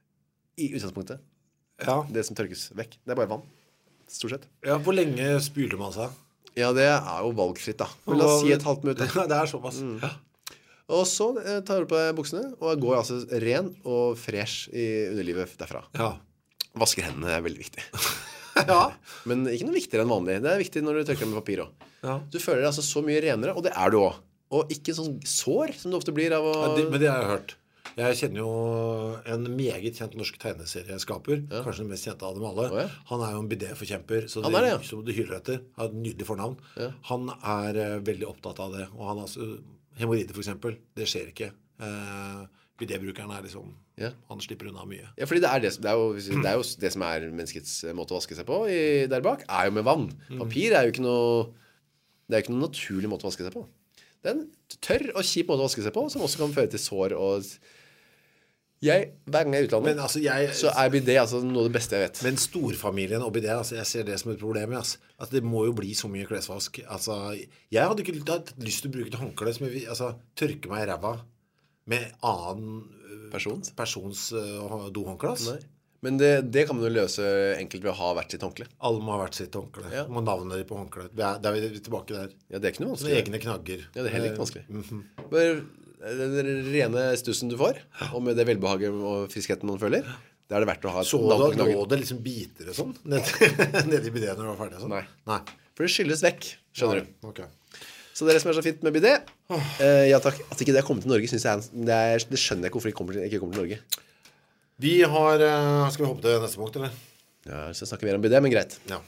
I utgangspunktet. Ja. Det som tørkes vekk. Det er bare vann. Stort sett. Ja, hvor lenge spyler man seg? Ja, det er jo valgfritt da. Men la oss si et halvt minutt da. Det er såpass. Ja. Og så eh, tar du på deg buksene, og går altså ren og fresh i underlivet derfra. Ja. Vasker hendene er veldig viktig. Ja. Men ikke noe viktigere enn vanlig. Det er viktig når du tørker med papir også. Ja. Du føler deg altså så mye renere, og det er du også. Og ikke sånn sår, som det ofte blir av å... Ja, det, men det har jeg hørt. Jeg kjenner jo en meget kjent norsk tegneserieskaper, kanskje den mest kjente av dem alle. Å, ja. Han er jo en bidé-forkjemper, så Han det, er det, ja. som du hyller etter. Har et nydelig fornavn. Han er eh, veldig opptatt av det. Og han har altså, hemorrider for eksempel, det skjer ikke. Eh, bidé-brukeren er liksom, Ja. han slipper unna mye. Ja, fordi det er det, som- det, er jo, det er jo det som er menneskets måte å vaske seg på i, der bak, er jo med vann. Papir er jo ikke noe, det er jo ikke noe naturlig måte å vaske seg på. Det er en tørr og kjip måte å vaske seg på, som også kan føre til sår og... Jeg, hver gang jeg er i utlandet, Men altså, jeg... så er bidé altså noe av det beste jeg vet. Men storfamilien og bidé, altså, jeg ser det som et problem. Altså. Altså, det må jo bli så mye klesvask. Altså, jeg hadde ikke hatt lyst til å bruke et håndkle som jeg, altså, tørke meg i ræva med annen øh, Persons? persons øh, dohåndkle. Altså. Nei. Men det, det kan man jo løse enkelt ved å ha hvert sitt håndkle. Alle må ha hvert sitt håndkle. Ja. Må navnet ditt på håndkle. Da er vi tilbake der. Ja, det er ikke noe Sånne vanskelig. egne knagger. Ja, det er heller ikke vanskelig. Eh, mhm. Bare den rene stussen du får, og med det velbehaget og friskheten man føler, det er det verdt å ha et Så navn da på knaggen. lå det liksom biter og sånn nede ned i bidé når du var ferdig og sånn? Nei. Nei. For det skylles vekk, skjønner du. Ok. Så det som er så fint med bidé, eh, ja takk, at ikke det er kommet til Norge, synes jeg, er, det, er, det skjønner jeg ikke hvorfor det kommer til, ikke kommer til Norge. Vi har... øh, skal vi hoppe til neste punkt, eller? Ja, så snakker vi mer om bidé, men greit. Ja.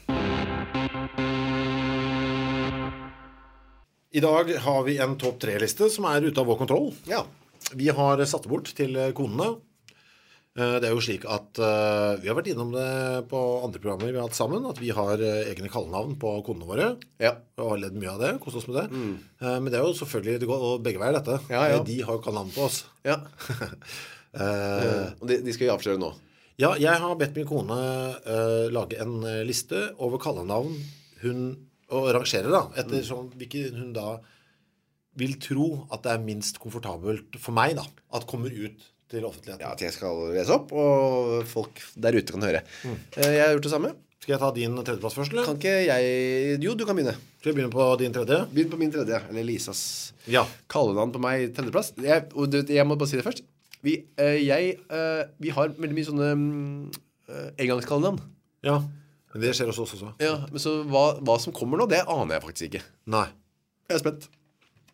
I dag har vi en topp tre-liste som er ute av vår kontroll. Ja. Vi har satt det bort til konene. Eh, Det er jo slik at eh, vi har vært innom det på andre programmer vi har hatt sammen, at vi har eh, egne kallenavn på konene våre. Ja. Og har ledd mye av det, kost oss med det. Eh, Men det er jo selvfølgelig, det går begge veier dette. Ja, ja. Eh, De har jo kallenavn på oss. Ja. Eh, Og de, de skal vi avsløre nå. Ja, jeg har bedt min kone eh, lage en eh, liste over kallenavn hun, og rangere da, etter sånn, hvilke hun da vil tro at det er minst komfortabelt for meg da, at kommer ut til offentligheten. Ja, at jeg skal lese opp, og folk der ute kan høre. Eh, Jeg har gjort det samme. Skal jeg ta din tredjeplass først, eller? Kan ikke jeg... Jo, du kan begynne. Skal jeg begynne på din tredje? Begynn på min tredje, eller Lisas Ja. kallenavn på meg tredjeplass. Jeg, og du, jeg må bare si det først. Vi, eh, jeg, eh, vi har veldig mye sånne mm, eh, engangskallenavn. Ja, men det skjer hos oss også. Ja, men så hva, hva som kommer nå, det aner jeg faktisk ikke. Nei. Jeg er spent.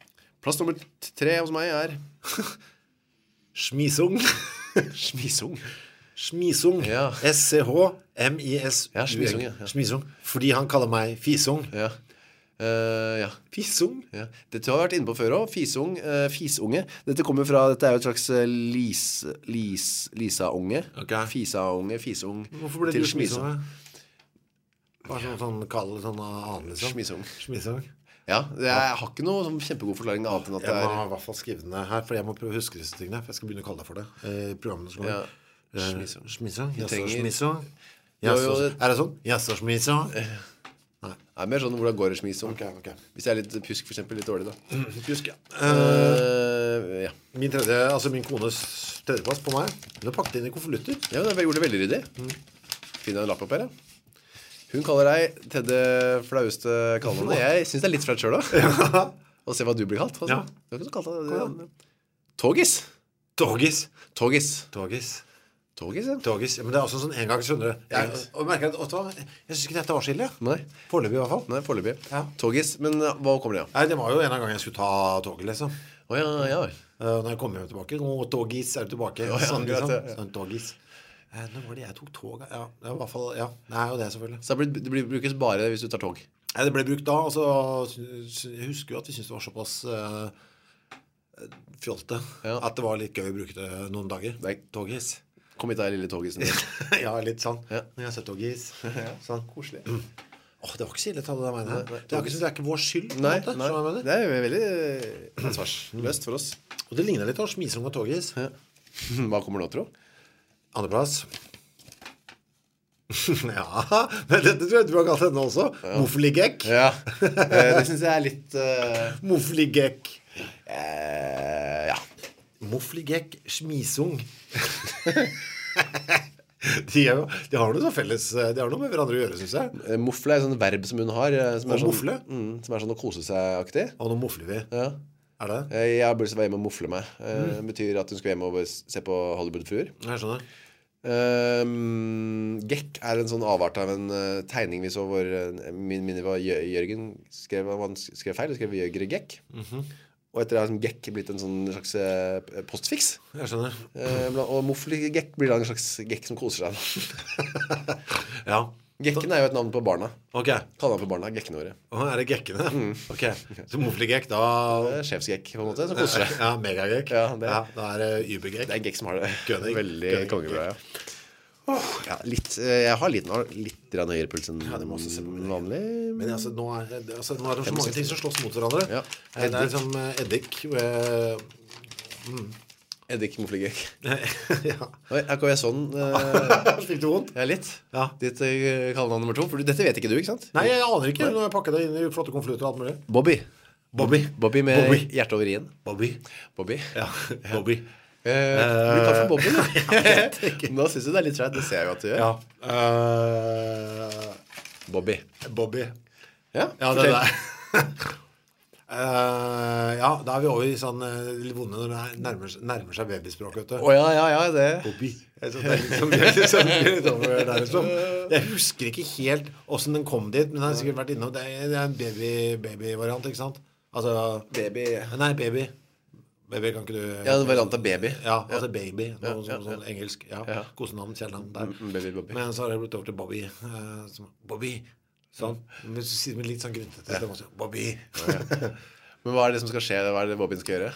Plass nummer tre hos meg er Smisung. Smisung. Smisung. Ja. S-C-H-M-I-S-U-N. Ja, Smisung, ja, ja. Smisung. Fordi han kaller meg Fisung. Ja. Uh, ja. Fisung? Ja. Dette har jeg vært inne på før også. Fisung, uh, fisunge. Dette kommer fra, dette er jo et slags uh, lis, lis, Lisa-unge. Okay. Fisa-unge, fisung. Hvorfor ble til du smisung? Smisung? Bare sånn, sånn kall, sånn annen liksom. Smisung. Smisung. Ja, det er, jeg har ikke noe sånn kjempegod forklaring annet enn at det Jeg er... må i hvert fall skrive den her, for jeg må prøve å huske disse tingene. For jeg skal begynne å kalle deg for det. Eh, programmene skal Ja. Eh, Smisung. Smisung. Vi Jaså, trenger- smisung. Jo, jo, Jaså, det- er det sånn? Jaså, smisung. Det er mer sånn hvordan går det smisung. Ok, ok. Hvis jeg er litt pjusk, for eksempel, litt dårlig da. Husk, ja. Uh, ja. Min tredje, altså min kones tredjeplass på meg, hun er pakket inn i konvolutter. Ja, det gjorde det veldig ryddig. Finner jeg en lapp opp her, ja. Hun kaller deg til det flaueste kallenavnet. Jeg synes det er litt flaut selv da. Og se hva du blir kalt. Altså. Ja. Du har ikke så kalt det. Togis. Togis. Togis. Togis. Togis, ja. Togis. Ja, men det er også sånn en gang, skjønner du. Jeg, og merker at, vet du hva, jeg synes ikke dette var skille. Nei. Foreløpig i hvert fall. Nei, foreløpig. Ja. Togis, men uh, hva kommer det av? Nei, det var jo en av gangene jeg skulle ta toget, liksom. Å ja, ja. Uh, når jeg kom hjem tilbake, å, togis, er du tilbake? Ja, ja, sånn, greit, liksom. ja, ja. Sånn, togis. Uh, når var det jeg tok tog? Ja, det var i hvert fall, ja. Det er jo det, selvfølgelig. Så det blir, det blir brukes bare hvis du tar tog. Nei, det ble brukt da, og så jeg husker jo at vi syntes det var såpass uh, fjolte, Ja. at det var litt gøy å bruke det noen dager. Nei. Togis. Kom hit der, lille togisen. Ja, litt sånn. Ja. Når jeg har sett togis. Sånn. Koselig. Åh, det var ikke så ille å ta det der veien her. Nei, nei, Det er ikke, det er ikke vår skyld, på en Nei, måte, nei. skjønner du hva jeg mener? Det er veldig uh, ansvarsløst for oss. Og det ligner litt av smisung og togis. Ja. Hva kommer nå, tro? Andreplass. Ja, men dette tror jeg du har kalt henne også. Ja. Muffligek. Ja, eh, det synes jeg er litt uh, Muffligek. eh, Ja. Muffligek, smisung. de, er jo, de har noe så felles. De har noe med hverandre å gjøre, synes jeg. Eh, Muffle er et sånt verb som hun har eh, som er Og sånn, muffle? mm, som er sånn å kose seg-aktig. Og nå muffler vi. Ja. Er det? Eh, Jeg har bare hjemme og muffle meg. Eh, Det betyr at hun skal hjem og bare se på Hollywood-fruer. Jeg skjønner. Um, Gekk er en sånn avart av en uh, tegning vi så hvor uh, min minne var Jø- Jørgen skrev, han skrev feil, han skrev Jørgen Gekk. Og etter det har liksom Gekk blitt en sånn slags uh, postfiks. Jeg skjønner. Uh, blant- og Muffle Gekk blir da en slags Gekk som koser seg. Ja. Gekken er jo et navn på barna. Ok. Kaller han for barna, gekkene våre. Å, er det gekkene? Ok. Så muffligek, da... Det er sjefsgekk på en måte, som koser seg. Ja, megagekk. Ja, det- Ja, da er det übergekk. Det er en gekk som har det Kønig. veldig Kønig. kongebra, ja. Ja, litt, eh, jeg har litt, litt grann høyere puls enn Ja, det må også se på meg. vanlig. Men altså, nå er, det- altså, nå er det så mange ting som slåss mot hverandre. Ja. Eh, Det er liksom eh, eddik. eh, Eddik Mufflegekk. ja. Oi, her kom jeg sånn. eh, Fikk du vondt? Ja, litt. Ja. Ditt uh, kallenavn nummer to. For du- dette vet ikke du, ikke sant? Nei, jeg aner ikke. Nå har jeg pakket det inn i flotte konvolutter og alt mulig. Bobby. Bobby. Bobby med Bobby. hjertet over i-en. Bobby. Bobby. Ja, Bobby. Eh, blir kalt for Bobby, da. Nå synes du det er litt rett. Det ser jeg jo at du gjør. Ja. Eh, Bobby. Bobby. Ja, Ja, det fortell. der. Eh, ja, da er vi over i sånn eh, litt vonde når det nærmer, nærmer seg babyspråk, vet du. Å ja, ja, ja, det. Bobby. Jeg, så, det er liksom, det er liksom, det er litt over der, liksom. Jeg husker ikke helt hvordan den kom dit, men den har sikkert vært innom. Det er, det er en baby, baby-variant, ikke sant? Altså, Baby. nei, baby. Baby, kan ikke du... Ja, en variant av baby. Ja, altså baby, noe Ja, ja, sånn, sånn engelsk. Ja, Ja. kosenavn, kjælenavn der. Mm, Baby Bobby. Men så har det blitt over til Bobby. eh, som, Bobby. Sånn. Men hvis du sier det med litt sånn gruntete, så må du si Bobby. Men hva er det som skal skje? Hva er det Bobbyen skal gjøre?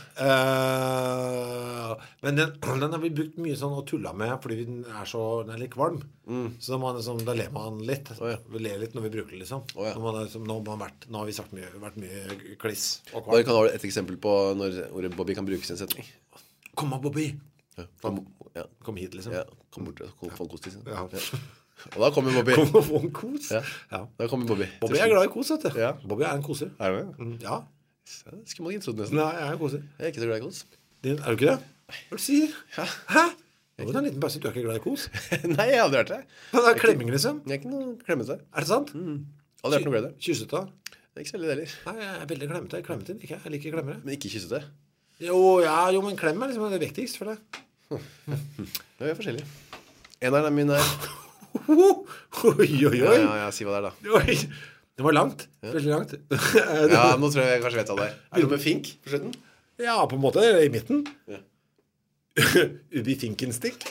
Eh, men den, den har vi brukt mye sånn og tullet med, fordi den er så, den er litt kvalm. Så da, man, liksom, da ler man litt. Å, ja. Vi ler litt når vi bruker det, liksom. Å, ja. Når man er, liksom nå, har man vært, nå har vi sagt mye, vært mye kliss og Bare kvalm. kan du ha et eksempel på når ordet Bobby kan brukes i en setning. Kom da, Bobby. Ja. Kom, ja. Kom hit, liksom. Ja, kom bort og kom, få en kos til sin. Ja. Og da kommer Bobby. Kom og få en kos. Ja. Ja. Da kommer Bobby. Bobby er glad i kos, vet du. Ja. Bobby er en koser. Er du med? Mm, ja. Ja, skulle man ikke trodd nesten. Nei, jeg er en koser. Jeg er ikke så glad i kos. Din, er du ikke det? Hva er det du sier? Hæ? Hæ? Nå var det en liten pause. Du er ikke glad i kos? Nei, jeg har aldri vært det. Ja, det er klemming, liksom. Jeg er ikke noe klemmete. Er det sant? Aldri vært noe glede. Kyssete? Det er ikke så veldig det heller. Nei, jeg er veldig klemmete. Klemmete liker jeg. Jeg liker klemmere. Men ikke kyssete. Jo, ja, jo, men klem er liksom det viktigste for deg. Ja, vi er forskjellige. En av dem min er... Oi, oi, Ja, oi. ja, ja, si hva det er da. Oi. Det var langt, veldig langt. Ja, nå tror jeg jeg kanskje vet hva det er. Er det noe med fink på slutten? Ja, på en måte, i midten. Ja. Ubi Finkenstick.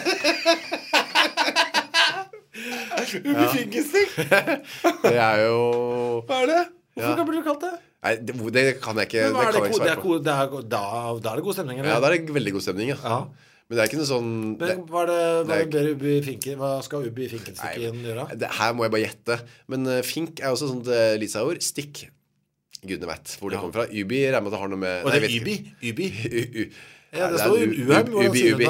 Ubi Finkenstick. Det er jo... Hva er det? Hvorfor kan du kalt det? Nei, det, det kan jeg ikke, det det kan jeg ikke svare på. Det er, da, da er det god stemning, eller? Ja, da er det veldig god stemning, ja. Ja. Men det er ikke noe sånn... Men hva, er det, hva, er det Ubi Finken, hva skal Ubi Finkenstikken gjøre? Det, her må jeg bare gjette. Men uh, fink er også sånt uh, Lisa-ord. Stikk. Gudene vet hvor det ja. kommer fra. Ubi regner med at det har noe med... Og det er Ubi? Ubi? Ja, det står U-hem. Ubi, Ubi.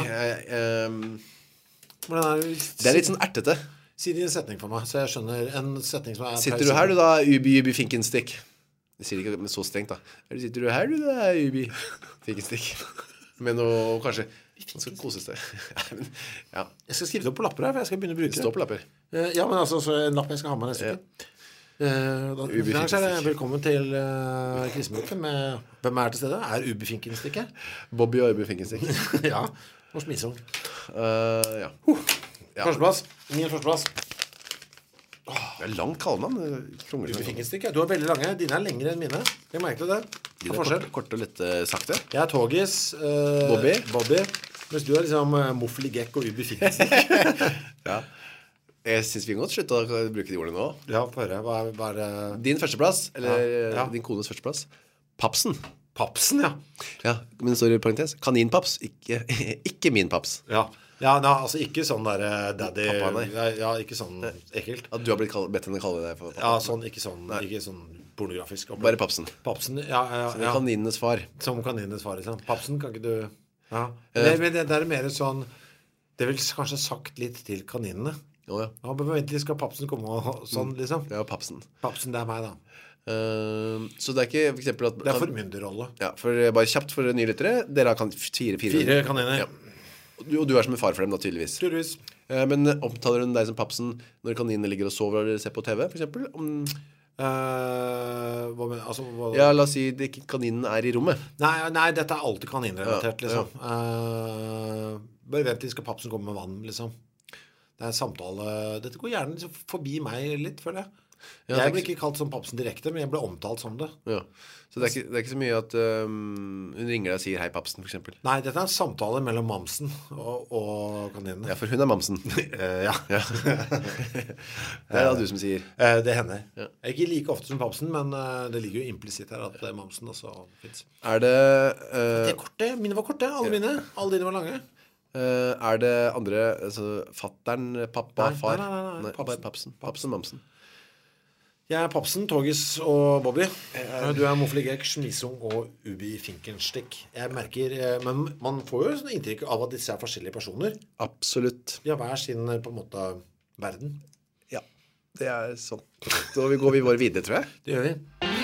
Det er litt sånn ertete. Si det i en setning for meg, så jeg skjønner en setning som er... Sitter du her, du da, Ubi, Ubi Finkenstick? Det sier ikke så strengt, da. Eller sitter du her, du da, Ubi Finkenstick? Men noe, kanskje... Man skal koses det. Ja. Jeg skal skrive det opp på lapper her, for jeg skal begynne å bruke det. Stå på lapper. Ja, men altså, så en lapp jeg skal ha med neste uke. Ja. Uh, da, så er det velkommen til uh, krisemøte med hvem er til stede? Er Ubi Finkenstick? Bobby og Ubi Finkenstick. Ja, og Smisung. Uh, ja. Uh, ja. Førsteplass. Min førsteplass. Oh, det er langt kallenavn. Ubi Finkenstick, ja. Du har veldig lange. Dine er lengre enn mine. Jeg merket det. Dine er kort, kort og litt uh, sakte. Jeg er Togis. Uh, Bobby. Bobby. Mens du er liksom uh, Moffeli Gekk og Ubi Finkenstick. Ja. Jeg synes vi kan godt slutte å bruke de ordene nå. Ja, for høre. Hva er, hva er det? Din førsteplass, eller ja, ja. din kones førsteplass. Papsen. Papsen, ja. Ja, men det står i parentes. Kaninpaps, ikke, ikke min paps. Ja, ja na, altså ikke sånn der daddy... Pappa, nei. Ja, ja, ikke sånn ekkelt. At du har blitt kall, bedt henne kalle deg for pappa. Ja, sånn, ikke sånn, ikke sånn pornografisk. Opplegg. Bare papsen. Papsen, ja, ja, Som ja. kaninenes far. Som kaninenes far, liksom. Papsen kan ikke du... Ja. Det, men det, det er mer sånn... Det er vel kanskje sagt litt til kaninene. Oh, ja. Ja, men vent litt, skal papsen komme og sånn, liksom? Ja, papsen. Papsen, det er meg, da. Uh, så det er ikke for eksempel at... Det er formynderrolle. Ja, for bare kjapt for nye lyttere. Dere har kan, fire, fire. Fire kaniner. Ja. Og du, og du er som en far for dem, da, tydeligvis. Tydeligvis. Uh, men omtaler hun deg som papsen når kaninene ligger og sover eller ser på T V, for eksempel? Om... Uh, hva men, altså, hva... Ja, la oss si det ikke kaninen er i rommet. Nei, nei dette er alltid kaninrelatert, ja, liksom. Ja. Uh, bare vent til skal papsen komme med vann, liksom. Det er en samtale. Dette går gjerne liksom forbi meg litt, føler jeg. Ja, jeg ble ikke kalt som papsen direkte, men jeg ble omtalt som det. Ja. Så det er, ikke, det er ikke så mye at um, hun ringer deg og sier hei papsen, for eksempel. Nei, dette er en samtale mellom mamsen og, og kaninene. Ja, for hun er mamsen. uh, ja. Ja. Det er da du som sier. Uh, det hender. Ja. Ikke like ofte som papsen, men uh, det ligger jo implisitt her at uh, mamsen også finnes. Er det... Uh, det er korte. Mine var korte, alle ja. mine. Alle dine var lange. Uh, er det andre, altså fatteren, pappa, nei, far? Nei, nei, nei, nei. Papsen. Papsen. Papsen, mamsen. Jeg er Papsen, Togis og Bobby. Du er Moffeli Gekk, Smisung og Ubi Finkenstick. Jeg merker, men man får jo sånn inntrykk av at disse er forskjellige personer. Absolutt. De har hver sin, på en måte, verden. Ja, det er sånn. Så vi går vi bare videre, tror jeg. Det gjør vi.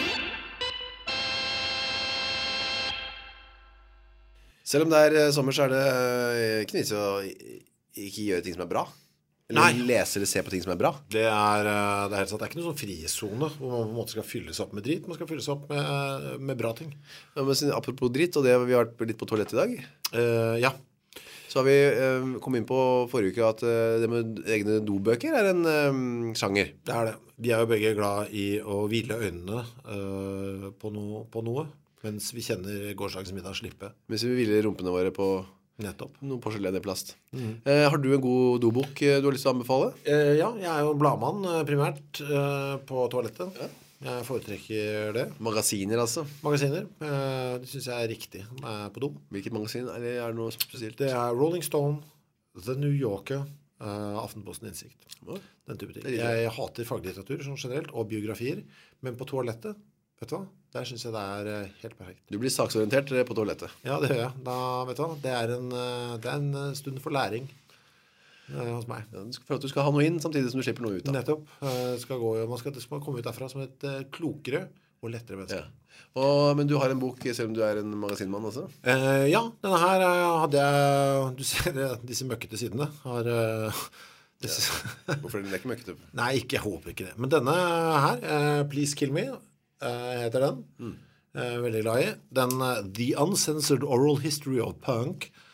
Selv om det er sommer, så er det ikke nytt å ikke gjøre ting som er bra. Eller Nei. lese eller se på ting som er bra. Det er, det er, det er ikke noen sånn frizone hvor man på en måte skal fylles opp med drit. Man skal fylles opp med, med bra ting. Ja, men apropos drit, og det vi har vært litt på toalett i dag. Uh, ja. Så har vi uh, kommet inn på forrige uke at uh, det med egne dobøker er en um, sjanger. Det er det. Vi er jo begge glad i å hvile øynene uh, på, no, på noe, mens vi kjenner gårsdagens middag slippe. Mens vi hviler rumpene våre på... Nettopp. Noe porselen i plast. Mm. Eh, har du en god dobok du har lyst til å anbefale? Eh, ja, jeg er jo bladmann primært eh, på toalettet. Ja. Jeg foretrekker det. Magasiner, altså? Magasiner. Eh, det synes jeg er riktig eh, på do. Hvilket magasin? Eller er det noe spesielt? Det er Rolling Stone, The New Yorker, eh, Aftenposten Innsikt. Ja. Den type ting. Jeg hater faglitteratur sånn generelt, og biografier. Men på toalettet, vet du hva? Der synes jeg det er helt perfekt. Du blir saksorientert på toalettet. Ja, det gjør jeg. Da, vet du hva, det er en, det er en stund for læring eh, hos meg. Ja, for at du skal ha noe inn samtidig som du slipper noe ut da. Nettopp. Eh, skal gå, man skal, skal komme ut derfra som et eh, klokere og lettere menneske. Ja. Og, men du har en bok selv om du er en magasinmann også? Eh, ja, denne her hadde jeg... Du ser disse møkkete sidene har... Eh, disse, ja. Hvorfor er det ikke møkkete? Nei, ikke, jeg håper ikke det. Men denne her, eh, Please Kill Me... Uh, heter den mm. uh, veldig glad i den uh, The Uncensored Oral History of Punk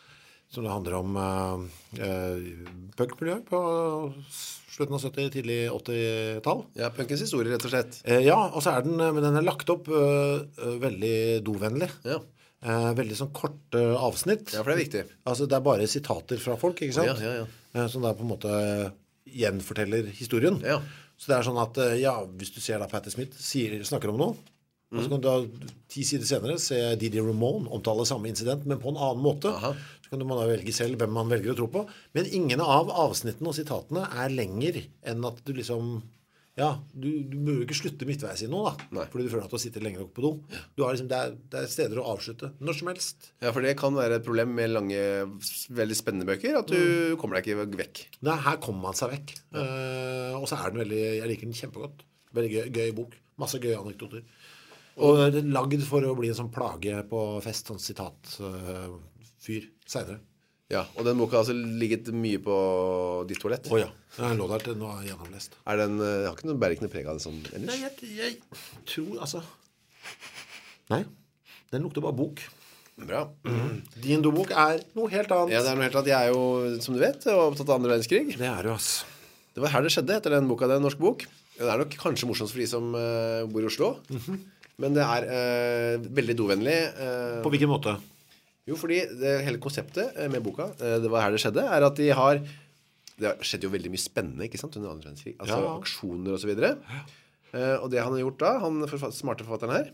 som det handler om uh, uh, punk-miljø på slutten av sytti, tidlig åtti-tall. Ja, punkens historie, rett og slett. Uh, ja, og så er den, men den er lagt opp uh, uh, veldig dovennlig. Ja. Uh, veldig sånn kort uh, avsnitt. Ja, for det er viktig. Altså, det er bare sitater fra folk, ikke sant? Ja, ja, ja. Uh, som da på en måte gjenforteller historien. Ja. Så det er sånn at, uh, ja, hvis du ser da Patti Smith sier, snakker om noe, og så kan du da ti sider senere se Didi Ramone omtale samme incident, men på en annen måte. Aha. Så kan man da velge selv hvem man velger å tro på. Men ingen av avsnittene og sitatene er lenger enn at du liksom, ja, du, du må jo ikke slutte midtveis i noe da. Nei. Fordi du føler at du sitter lenger nok på do. Du har liksom, det er, det er steder å avslutte når som helst. Ja, for det kan være et problem med lange, veldig spennende bøker, at du mm. kommer deg ikke vekk. Nei, her kommer man seg vekk. Ja. Uh, og så er den veldig, jeg liker den kjempegodt. Veldig gøy, gøy bok. Masse gøye anekdoter. Og det er lagd for å bli en sånn plage på fest, sånn sitat uh, fyr senere. Ja, og den boka har altså ligget mye på ditt toalett. Åja, oh, ja. Den lå der til nå er jeg gjennomlest. Er den, jeg har ikke noe bærende preg av det sånn ellers? Nei, jeg, jeg tror, altså Nei, den lukter bare bok. Bra. Mm. Din dobok er noe helt annet. Ja, det er noe helt annet. Jeg er jo, som du vet, opptatt av andre verdenskrig. Det er du, ass. Det var her det skjedde etter den boka, det er en norsk bok. Det er nok kanskje morsomt for de som uh, bor i Oslo. Mm-hmm. Men det er uh, veldig dovennlig. Uh, På hvilken måte? Jo, fordi det hele konseptet med boka, uh, det var her det skjedde, er at de har, det skjedde jo veldig mye spennende, ikke sant, under andre verdenskrig. Altså ja. Aksjoner og så videre. Ja. Uh, og det han har gjort da, han forfatt, smarte forfatteren her,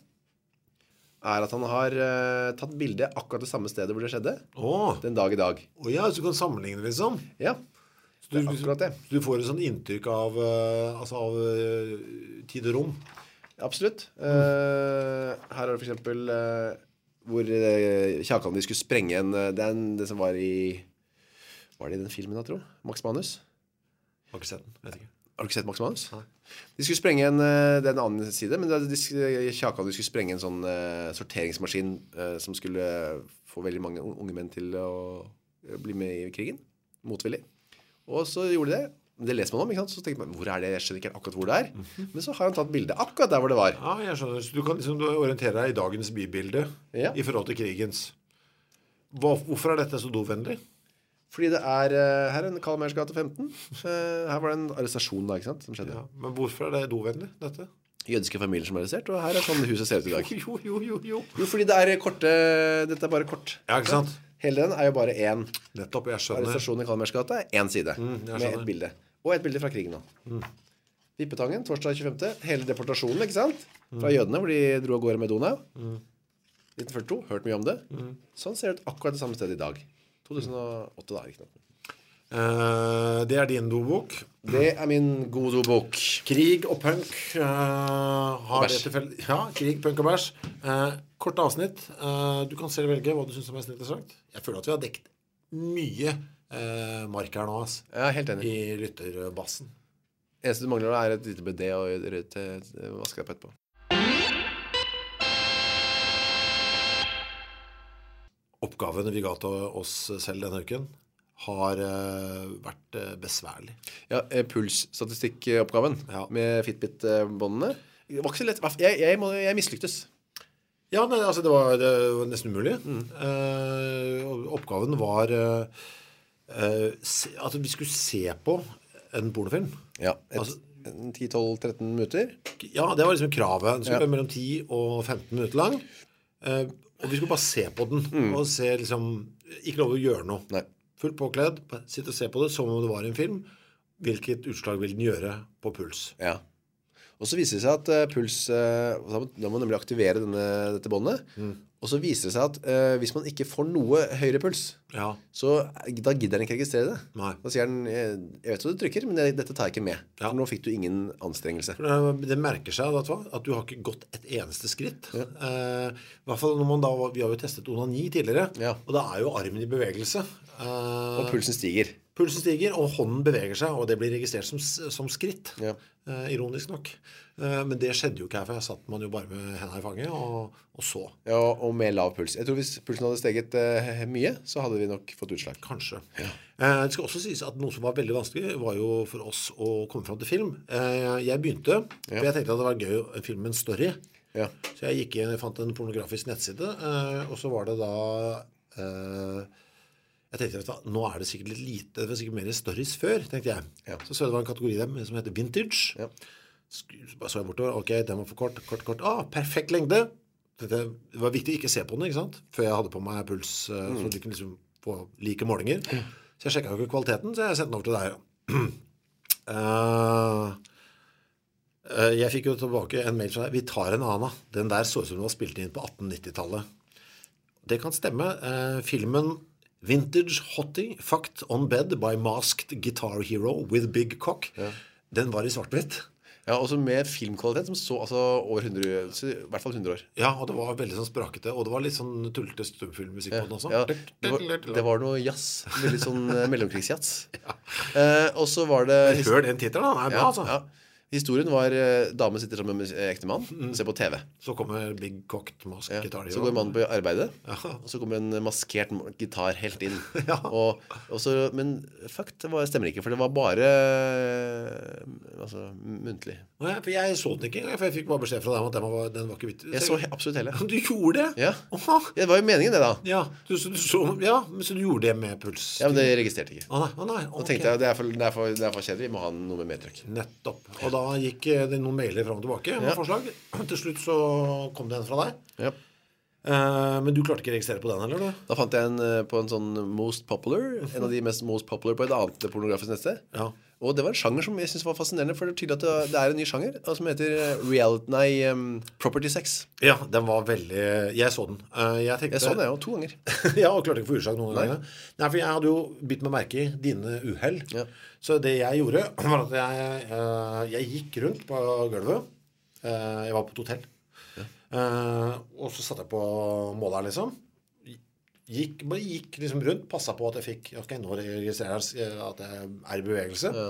er at han har uh, tatt bildet akkurat det samme stedet hvor det skjedde. Oh. Den dag i dag. Å oh, ja, så du kan sammenligne liksom? Ja. Så du, akkurat det. Så du får et sånn inntrykk av, uh, altså av uh, tid og rom? Absolutt. Mm. Uh, her er det for eksempel uh, hvor uh, Kjakan de skulle sprenge en, uh, den, det som var i var det i den filmen da, tro? Max Manus? Har ikke sett den, vet ikke. Har du ikke sett Max Manus? Nei. De skulle sprenge en, uh, det er en annen side, men de, Kjakan de skulle sprenge en sånn uh, sorteringsmaskin uh, som skulle få veldig mange unge menn til å uh, bli med i krigen, motvillig. Og så gjorde de det. Det leser man om, ikke sant? Så tenker man, hvor er det? Jeg skjønner ikke akkurat hvor det er. Mm-hmm. Men så har han tatt bildet akkurat der hvor det var. Ja, jeg skjønner. Så du kan liksom du orientere deg i dagens bybilde ja. I forhold til krigens. Hva, hvorfor er dette så dovennlig? Fordi det er, her er en Karl Mayers gate femten. Her var det en arrestasjon da, ikke sant? Som skjedde. Ja, men hvorfor er det dovennlig, dette? Jødiske familier som er arrestert, og her er sånn huset ser ut i dag. Jo, jo, jo, jo. Jo, fordi det er korte, dette er bare kort. Ja, ikke sant? Hele den er jo bare en Nettopp, jeg skjønner. Arrestasjon i Karl Mayers gate er en side mm, med et bilde. Og et bilde fra krigen da. Mm. Vippetangen, torsdag tjuefemte Hele deportasjonen, ikke sant? Fra mm. jødene, hvor de dro av gårde med Donau. Mm. nitten førtito, hørt mye om det. Mm. Sånn ser det ut akkurat det samme stedet i dag. to tusen og åtte da, ikke noe. Uh, det er din dobok. Det er min gode dobok. Krig og punk uh, har det tilfelle. Ja, krig, punk og bæsj. Uh, kort avsnitt. Uh, du kan selv velge hva du synes er mest interessant. Jeg føler at vi har dekket mye uh, mark her nå, ass. Ja, helt enig. I lytterbassen. Eneste du mangler er et lite bidé og vaske deg på etterpå. Oppgaven vi ga til oss selv denne uken har uh, vært uh, besværlig. Ja, pulssstatistikkoppgaven ja. Med Fitbit-båndene. Det var ikke så lett. Jeg, jeg, må, jeg mislyktes. Ja, nei, altså det var, det var nesten umulig. Mm. Uh, oppgaven var uh, uh, se, at vi skulle se på en pornofilm. Ja, et, altså, ti tolv tretten minutter. Ja, det var liksom kravet. Den skulle ja. være mellom ti og femten minutter lang. Uh, og vi skulle bare se på den. Mm. Og se liksom, ikke lov å gjøre noe. Nei. Fullt påkledd, sitte og se på det som om det var en film. Hvilket utslag vil den gjøre på puls? Ja. Og så viser det seg at uh, puls, uh, da må man nemlig aktivere denne, dette båndet. Mm. Og så viser det seg at uh, hvis man ikke får noe høyere puls, ja. Så da gidder den ikke registrere det. Nei. Da sier den, jeg, jeg vet hva du trykker, men det, dette tar jeg ikke med. Ja. For nå fikk du ingen anstrengelse. Det, det merker seg at, at du har ikke gått et eneste skritt. Ja. Uh, I hvert fall når man da, vi har jo testet onani tidligere, ja. Og da er jo armen i bevegelse. Uh, og pulsen stiger. Pulsen stiger, og hånden beveger seg, og det blir registrert som, som skritt. Ja. Uh, ironisk nok. Uh, men det skjedde jo ikke her, for jeg satt man jo bare med hendene i fanget, og, og så. Ja, og med lav puls. Jeg tror hvis pulsen hadde steget uh, mye, så hadde vi nok fått utslag. Kanskje. Ja. Uh, det skal også sies at noe som var veldig vanskelig, var jo for oss å komme frem til film. Uh, jeg begynte, for ja. Jeg tenkte at det var gøy å filme en story. Ja. Så jeg gikk inn, jeg fant en pornografisk nettside, uh, og så var det da... Uh, jeg tenkte, vet du, nå er det sikkert litt lite, det var sikkert mer stories før, tenkte jeg. Ja. Så så det var en kategori der som heter vintage. Ja. Så så jeg bortover, ok, den var for kort, kort, kort. Ah, perfekt lengde. Det var viktig å ikke se på den, ikke sant? Før jeg hadde på meg puls, mm. så du kunne liksom få like målinger. Mm. Så jeg sjekket jo ikke kvaliteten, så jeg sendte den over til deg. uh, uh, jeg fikk jo tilbake en mail som vi tar en annen. Den der så ut som den var spilt inn på atten nittitallet. Det kan stemme. Uh, filmen Vintage Hottie Fucked on Bed by Masked Guitar Hero with Big Cock. Ja. Den var i svart-hvitt. Ja, også med filmkvalitet som så altså, over hundre, i hvert fall hundre år. Ja, og det var veldig sånn sprakete, og det var litt sånn tullete stumfilmmusikk ja, på den også. Ja, det var, det var noe jazz, veldig sånn mellomkrigsjazz. Ja. Eh, og så var det... Hør den titelen, den er bra, ja, altså. Ja. Historien var eh, dame sitter sammen med ektemann mm. og ser på T V. Så kommer Big Cocked Mask ja. Gitar. Så går mannen på arbeidet, ja. og så kommer en maskert gitar helt inn. ja. og, og så, men fuck, det var, stemmer ikke, for det var bare altså, muntlig. Ja, for jeg så den ikke engang, for jeg fikk bare beskjed fra dem at den var, den var ikke vittig. Jeg så absolutt hele. Du gjorde det? Ja, det var jo meningen det da. Ja, du, så, du så, ja, så du gjorde det med puls? Ja, men det registrerte ikke. Å nei, å nei, okay. Da tenkte jeg, det er for, det er for, det er for kjedelig, vi må ha noe med medtrykk. Nettopp. Og da gikk det noen mailer frem og tilbake med ja. forslag. Til slutt så kom det en fra deg. Ja. Uh, men du klarte ikke å registrere på den, eller? Da, da fant jeg en uh, på en sånn Most Popular, en av de mest Most Popular på et annet pornografisk nettsted. Ja. Og det var en sjanger som jeg synes var fascinerende, for det er tydelig at det, det er en ny sjanger, som heter reality, nei, um, Property Sex. Ja, den var veldig... Jeg så den. Uh, jeg, tenkte... jeg så den, ja, to ganger. ja, og klarte ikke å få ursak noen ganger. Nei, for jeg hadde jo bitt med merke i dine uheld. Ja. Så det jeg gjorde, var at jeg, uh, jeg gikk rundt på gulvet. Uh, jeg var på et hotell. Ja. Uh, og så satt jeg på måler, liksom. Gikk, bare gikk liksom rundt, passet på at jeg fikk, ok, nå registrerer jeg at jeg er i bevegelse. Ja.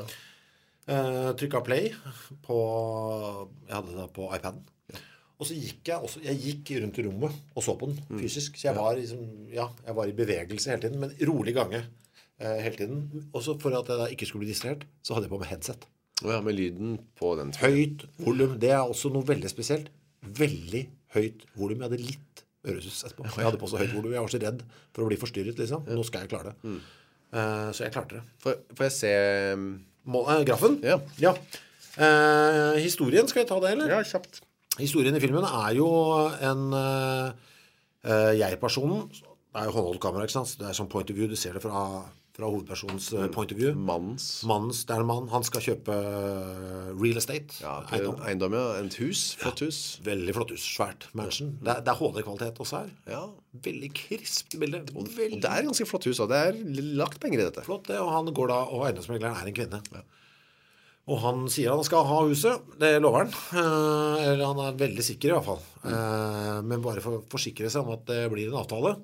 Uh, trykket play på, jeg hadde det på iPaden. Ja. Og så gikk jeg også, jeg gikk rundt i rommet og så på den mm. fysisk. Så jeg var, liksom, ja, jeg var i bevegelse hele tiden, men rolig gange. Hele tiden. Og så for at jeg da ikke skulle bli distrahert, så hadde jeg på meg headset. Og ja, med lyden på den. Høyt volum. Det er også noe veldig spesielt. Veldig høyt volum. Jeg hadde litt øresus etterpå. Jeg hadde på så høyt volum. Jeg var så redd for å bli forstyrret, liksom. Nå skal jeg klare det. Mm. Uh, så jeg klarte det. Får, får jeg se... Mål, uh, grafen? Ja. Ja. Uh, historien, skal jeg ta det, eller? Ja, kjapt. Historien i filmen er jo en... Uh, uh, jeg-personen... Det er jo håndholdt kamera, ikke sant? Det er sånn point of view. Du ser det fra, fra hovedpersonens uh, point of view. Mannens. Mannens, det er en mann. Han skal kjøpe uh, real estate. Ja, eiendom. eiendom, ja. Et hus. Flott hus. Ja, veldig flott hus. Svært mansion. Det er, det er H D-kvalitet også her. Ja. Veldig krispt bilde. Og, veldig... og det er ganske flott hus, og det er lagt penger i dette. Flott det, og han går da, og eiendomsmegleren er en kvinne. Ja. Og han sier han skal ha huset, det lover han. Uh, eller han er veldig sikker i hvert fall. Uh, men bare for å forsikre seg om at det blir en avtale.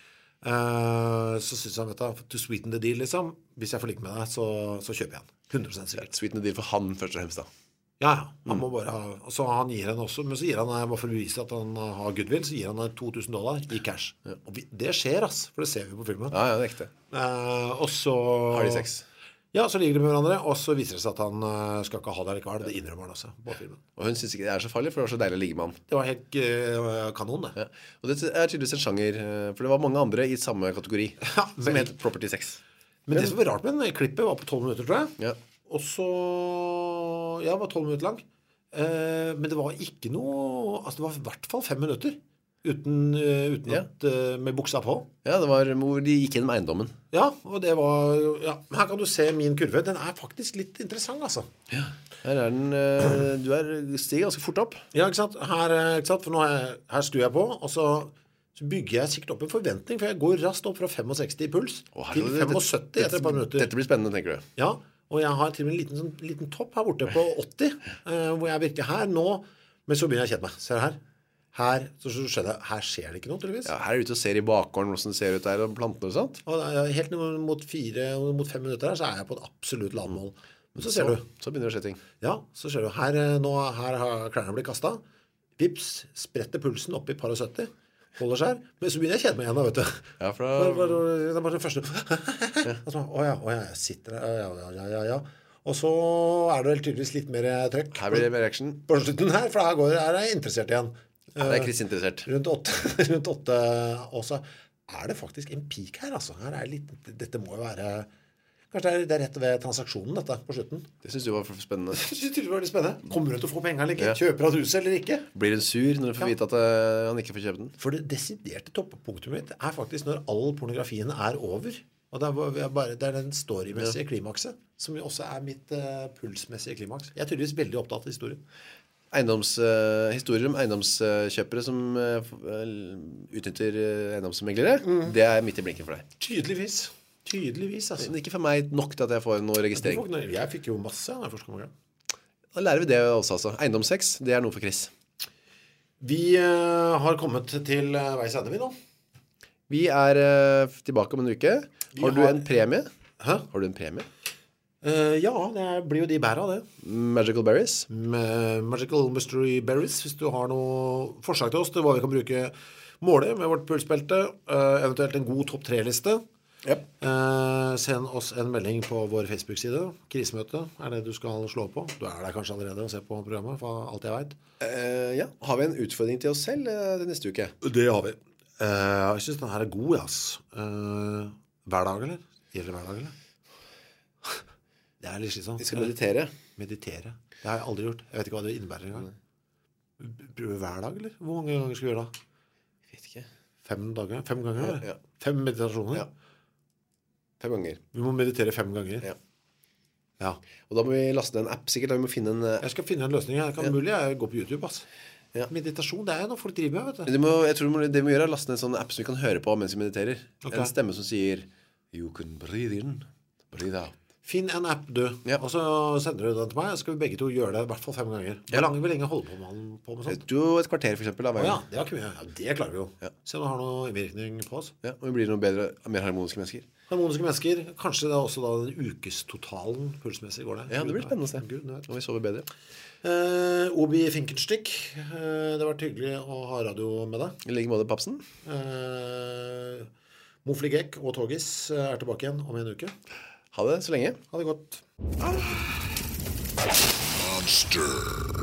Uh, så synes han, vet du, to sweeten the deal liksom, hvis jeg får ligge med deg, så, så kjøper jeg den hundre prosent sikkert. Sweeten the deal for han først og fremst da. Ja, ja, han mm. må bare ha, så han gir han også, men så gir han, bare for å bevise at han har goodwill, så gir han to tusen dollar i cash. Ja. Og vi, det skjer, ass, for det ser vi på filmen. Ja, ja, det er ekte. Uh, og så... Har de sex? Ja, så ligger de med hverandre, og så viser det seg at han uh, skal ikke ha det likevel. Det innrømmer han også på filmen. Og hun synes ikke det er så farlig, for det var så deilig å ligge med han. Det var helt uh, kanon, det. Ja. Og det er tydeligvis en sjanger, for det var mange andre i samme kategori, ja, som men, het Property Sex. Men det som var rart med den, klippet var på tolv minutter, tror jeg. Ja. Og så, ja, det var tolv minutter lang. Uh, men det var ikke noe, altså det var i hvert fall fem minutter. Uten, uh, uten ja. at, uh, med buksa på. Ja, det var hvor de gikk gjennom eiendommen. Ja, og det var, ja, her kan du se min kurve. Den er faktisk litt interessant, altså. Ja, her er den, uh, du er stiger ganske fort opp. Ja, ikke sant? Her, ikke sant? For nå er, her stuer jeg på, og så, så bygger jeg sikkert opp en forventning, for jeg går raskt opp fra sekstifem i puls Åh, til syttifem etter et par minutter. Dette blir spennende, tenker du? Ja, og jeg har til og med en liten, sånn, liten topp her borte på åtti, uh, hvor jeg virker her nå, men så begynner jeg å kjenne meg. Ser du her? Her, så skjønner jeg, her skjer det ikke noe, tydeligvis. Ja, her er du ute og ser i bakgården hvordan det ser ut der, og plantene og sånt. Og helt mot fire, mot fem minutter her, så er jeg på et absolutt lavmål. Men så ser så, du. Så begynner det å skje ting. Ja, så ser du. Her, nå, her har klærne blitt kastet. Vips, spretter pulsen opp i par og sytti. Holder seg her. Men så begynner jeg å kjenne meg igjen da, vet du. Ja, for da... Det er bare den første. Ja. Altså, å ja, å ja, jeg sitter der. Ja, ja, ja, ja, ja. Og så er det vel tydeligvis litt mer trøkk. Her blir det mer action. På slutten her, for her, går, her er jeg interessert igjen. Ja, det er Chris interessert. Rundt åtte, rundt åtte også. er det faktisk en peak her, altså. Her er litt, dette må jo være... Kanskje det er, det er rett ved transaksjonen, dette, på slutten. Det synes du var spennende. Jeg synes det var litt spennende. Kommer du til å få penger eller ikke? Ja. Kjøper han huset eller ikke? Blir hun sur når du får vite at uh, han ikke får kjøpe den? For det desiderte toppunktet mitt er faktisk når all pornografien er over. Og det er, bare, det er den storymessige klimakset, som jo også er mitt uh, pulsmessige klimaks. Jeg er tydeligvis veldig opptatt av historien. Eiendoms, uh, historier om eiendomskjøpere som uh, utnytter uh, eiendomsmeglere, mm. det er midt i blinken for deg. Tydeligvis. Tydeligvis, altså. Men ikke for meg nok til at jeg får noe registrering. Jeg fikk jo masse når jeg først kom i gang. Da lærer vi det også, altså. Eiendomssex, det er noe for Chris. Vi uh, har kommet til uh, veis ende, vi nå. Vi er uh, tilbake om en uke. Har, har du en premie? Hæ? Har du en premie? Uh, ja, det blir jo de bæra, det. Magical Berries? Med Magical Mystery Berries, hvis du har noe forslag til oss til hva vi kan bruke målet med vårt pulsbelte, uh, eventuelt en god topp tre-liste. Yep. Uh, send oss en melding på vår Facebook-side. Krisemøte er det du skal slå på. Du er der kanskje allerede og ser på programmet, for alt jeg vet. Uh, ja, har vi en utfordring til oss selv uh, til neste uke? Det har vi. uh, Jeg synes den her er god, ass. uh, Hver dag, eller? Gjelder hver dag, eller? Det er litt slitsomt. Vi skal meditere. Meditere, det har jeg aldri gjort. Jeg vet ikke hva det innebærer en gang. Prøve hver dag, eller? Hvor mange ganger skal vi gjøre da? Jeg vet ikke. Fem dager? Fem ganger, eller? Ja, ja. Fem meditasjoner? Ja. Fem ganger. Vi må meditere fem ganger. Ja. Ja. Og da må vi laste en app sikkert. Da vi må finne en... Uh... Jeg skal finne en løsning. Jeg kan ja. mulig jeg går på YouTube, ass. Ja. Meditasjon, det er jo noe folk driver med, vet du. du må, jeg tror du må, det vi må gjøre er å laste en sånn app som vi kan høre på mens vi mediterer. Okay. En stemme som sier You can breathe in, breathe out. Finn en app, du. Ja. Og så sender du den til meg. Så skal vi begge to gjøre det i hvert fall fem ganger. Hvor Ja. lenge vil lenge holde på med, på med sånt? Du et kvarter for eksempel. Da, Å ja, det er ikke mye. Ja, det klarer vi jo. Ja. Se om det har noe innvirkning på oss. Ja, og vi blir noe bedre, mer harmoniske mennesker. Harmoniske mennesker. Kanskje det er også da den ukestotalen pulsmessig går det. Ja, det blir spennende å se. Gud, vet. Og vi sover bedre. Eh, Obi Finkenstick. Eh, det har vært hyggelig å ha radio med deg. I like måte, Papsen. Eh, Mofligek og Togis er tilbake igjen om en uke. Ha det så lenge. Ha det godt. Monster.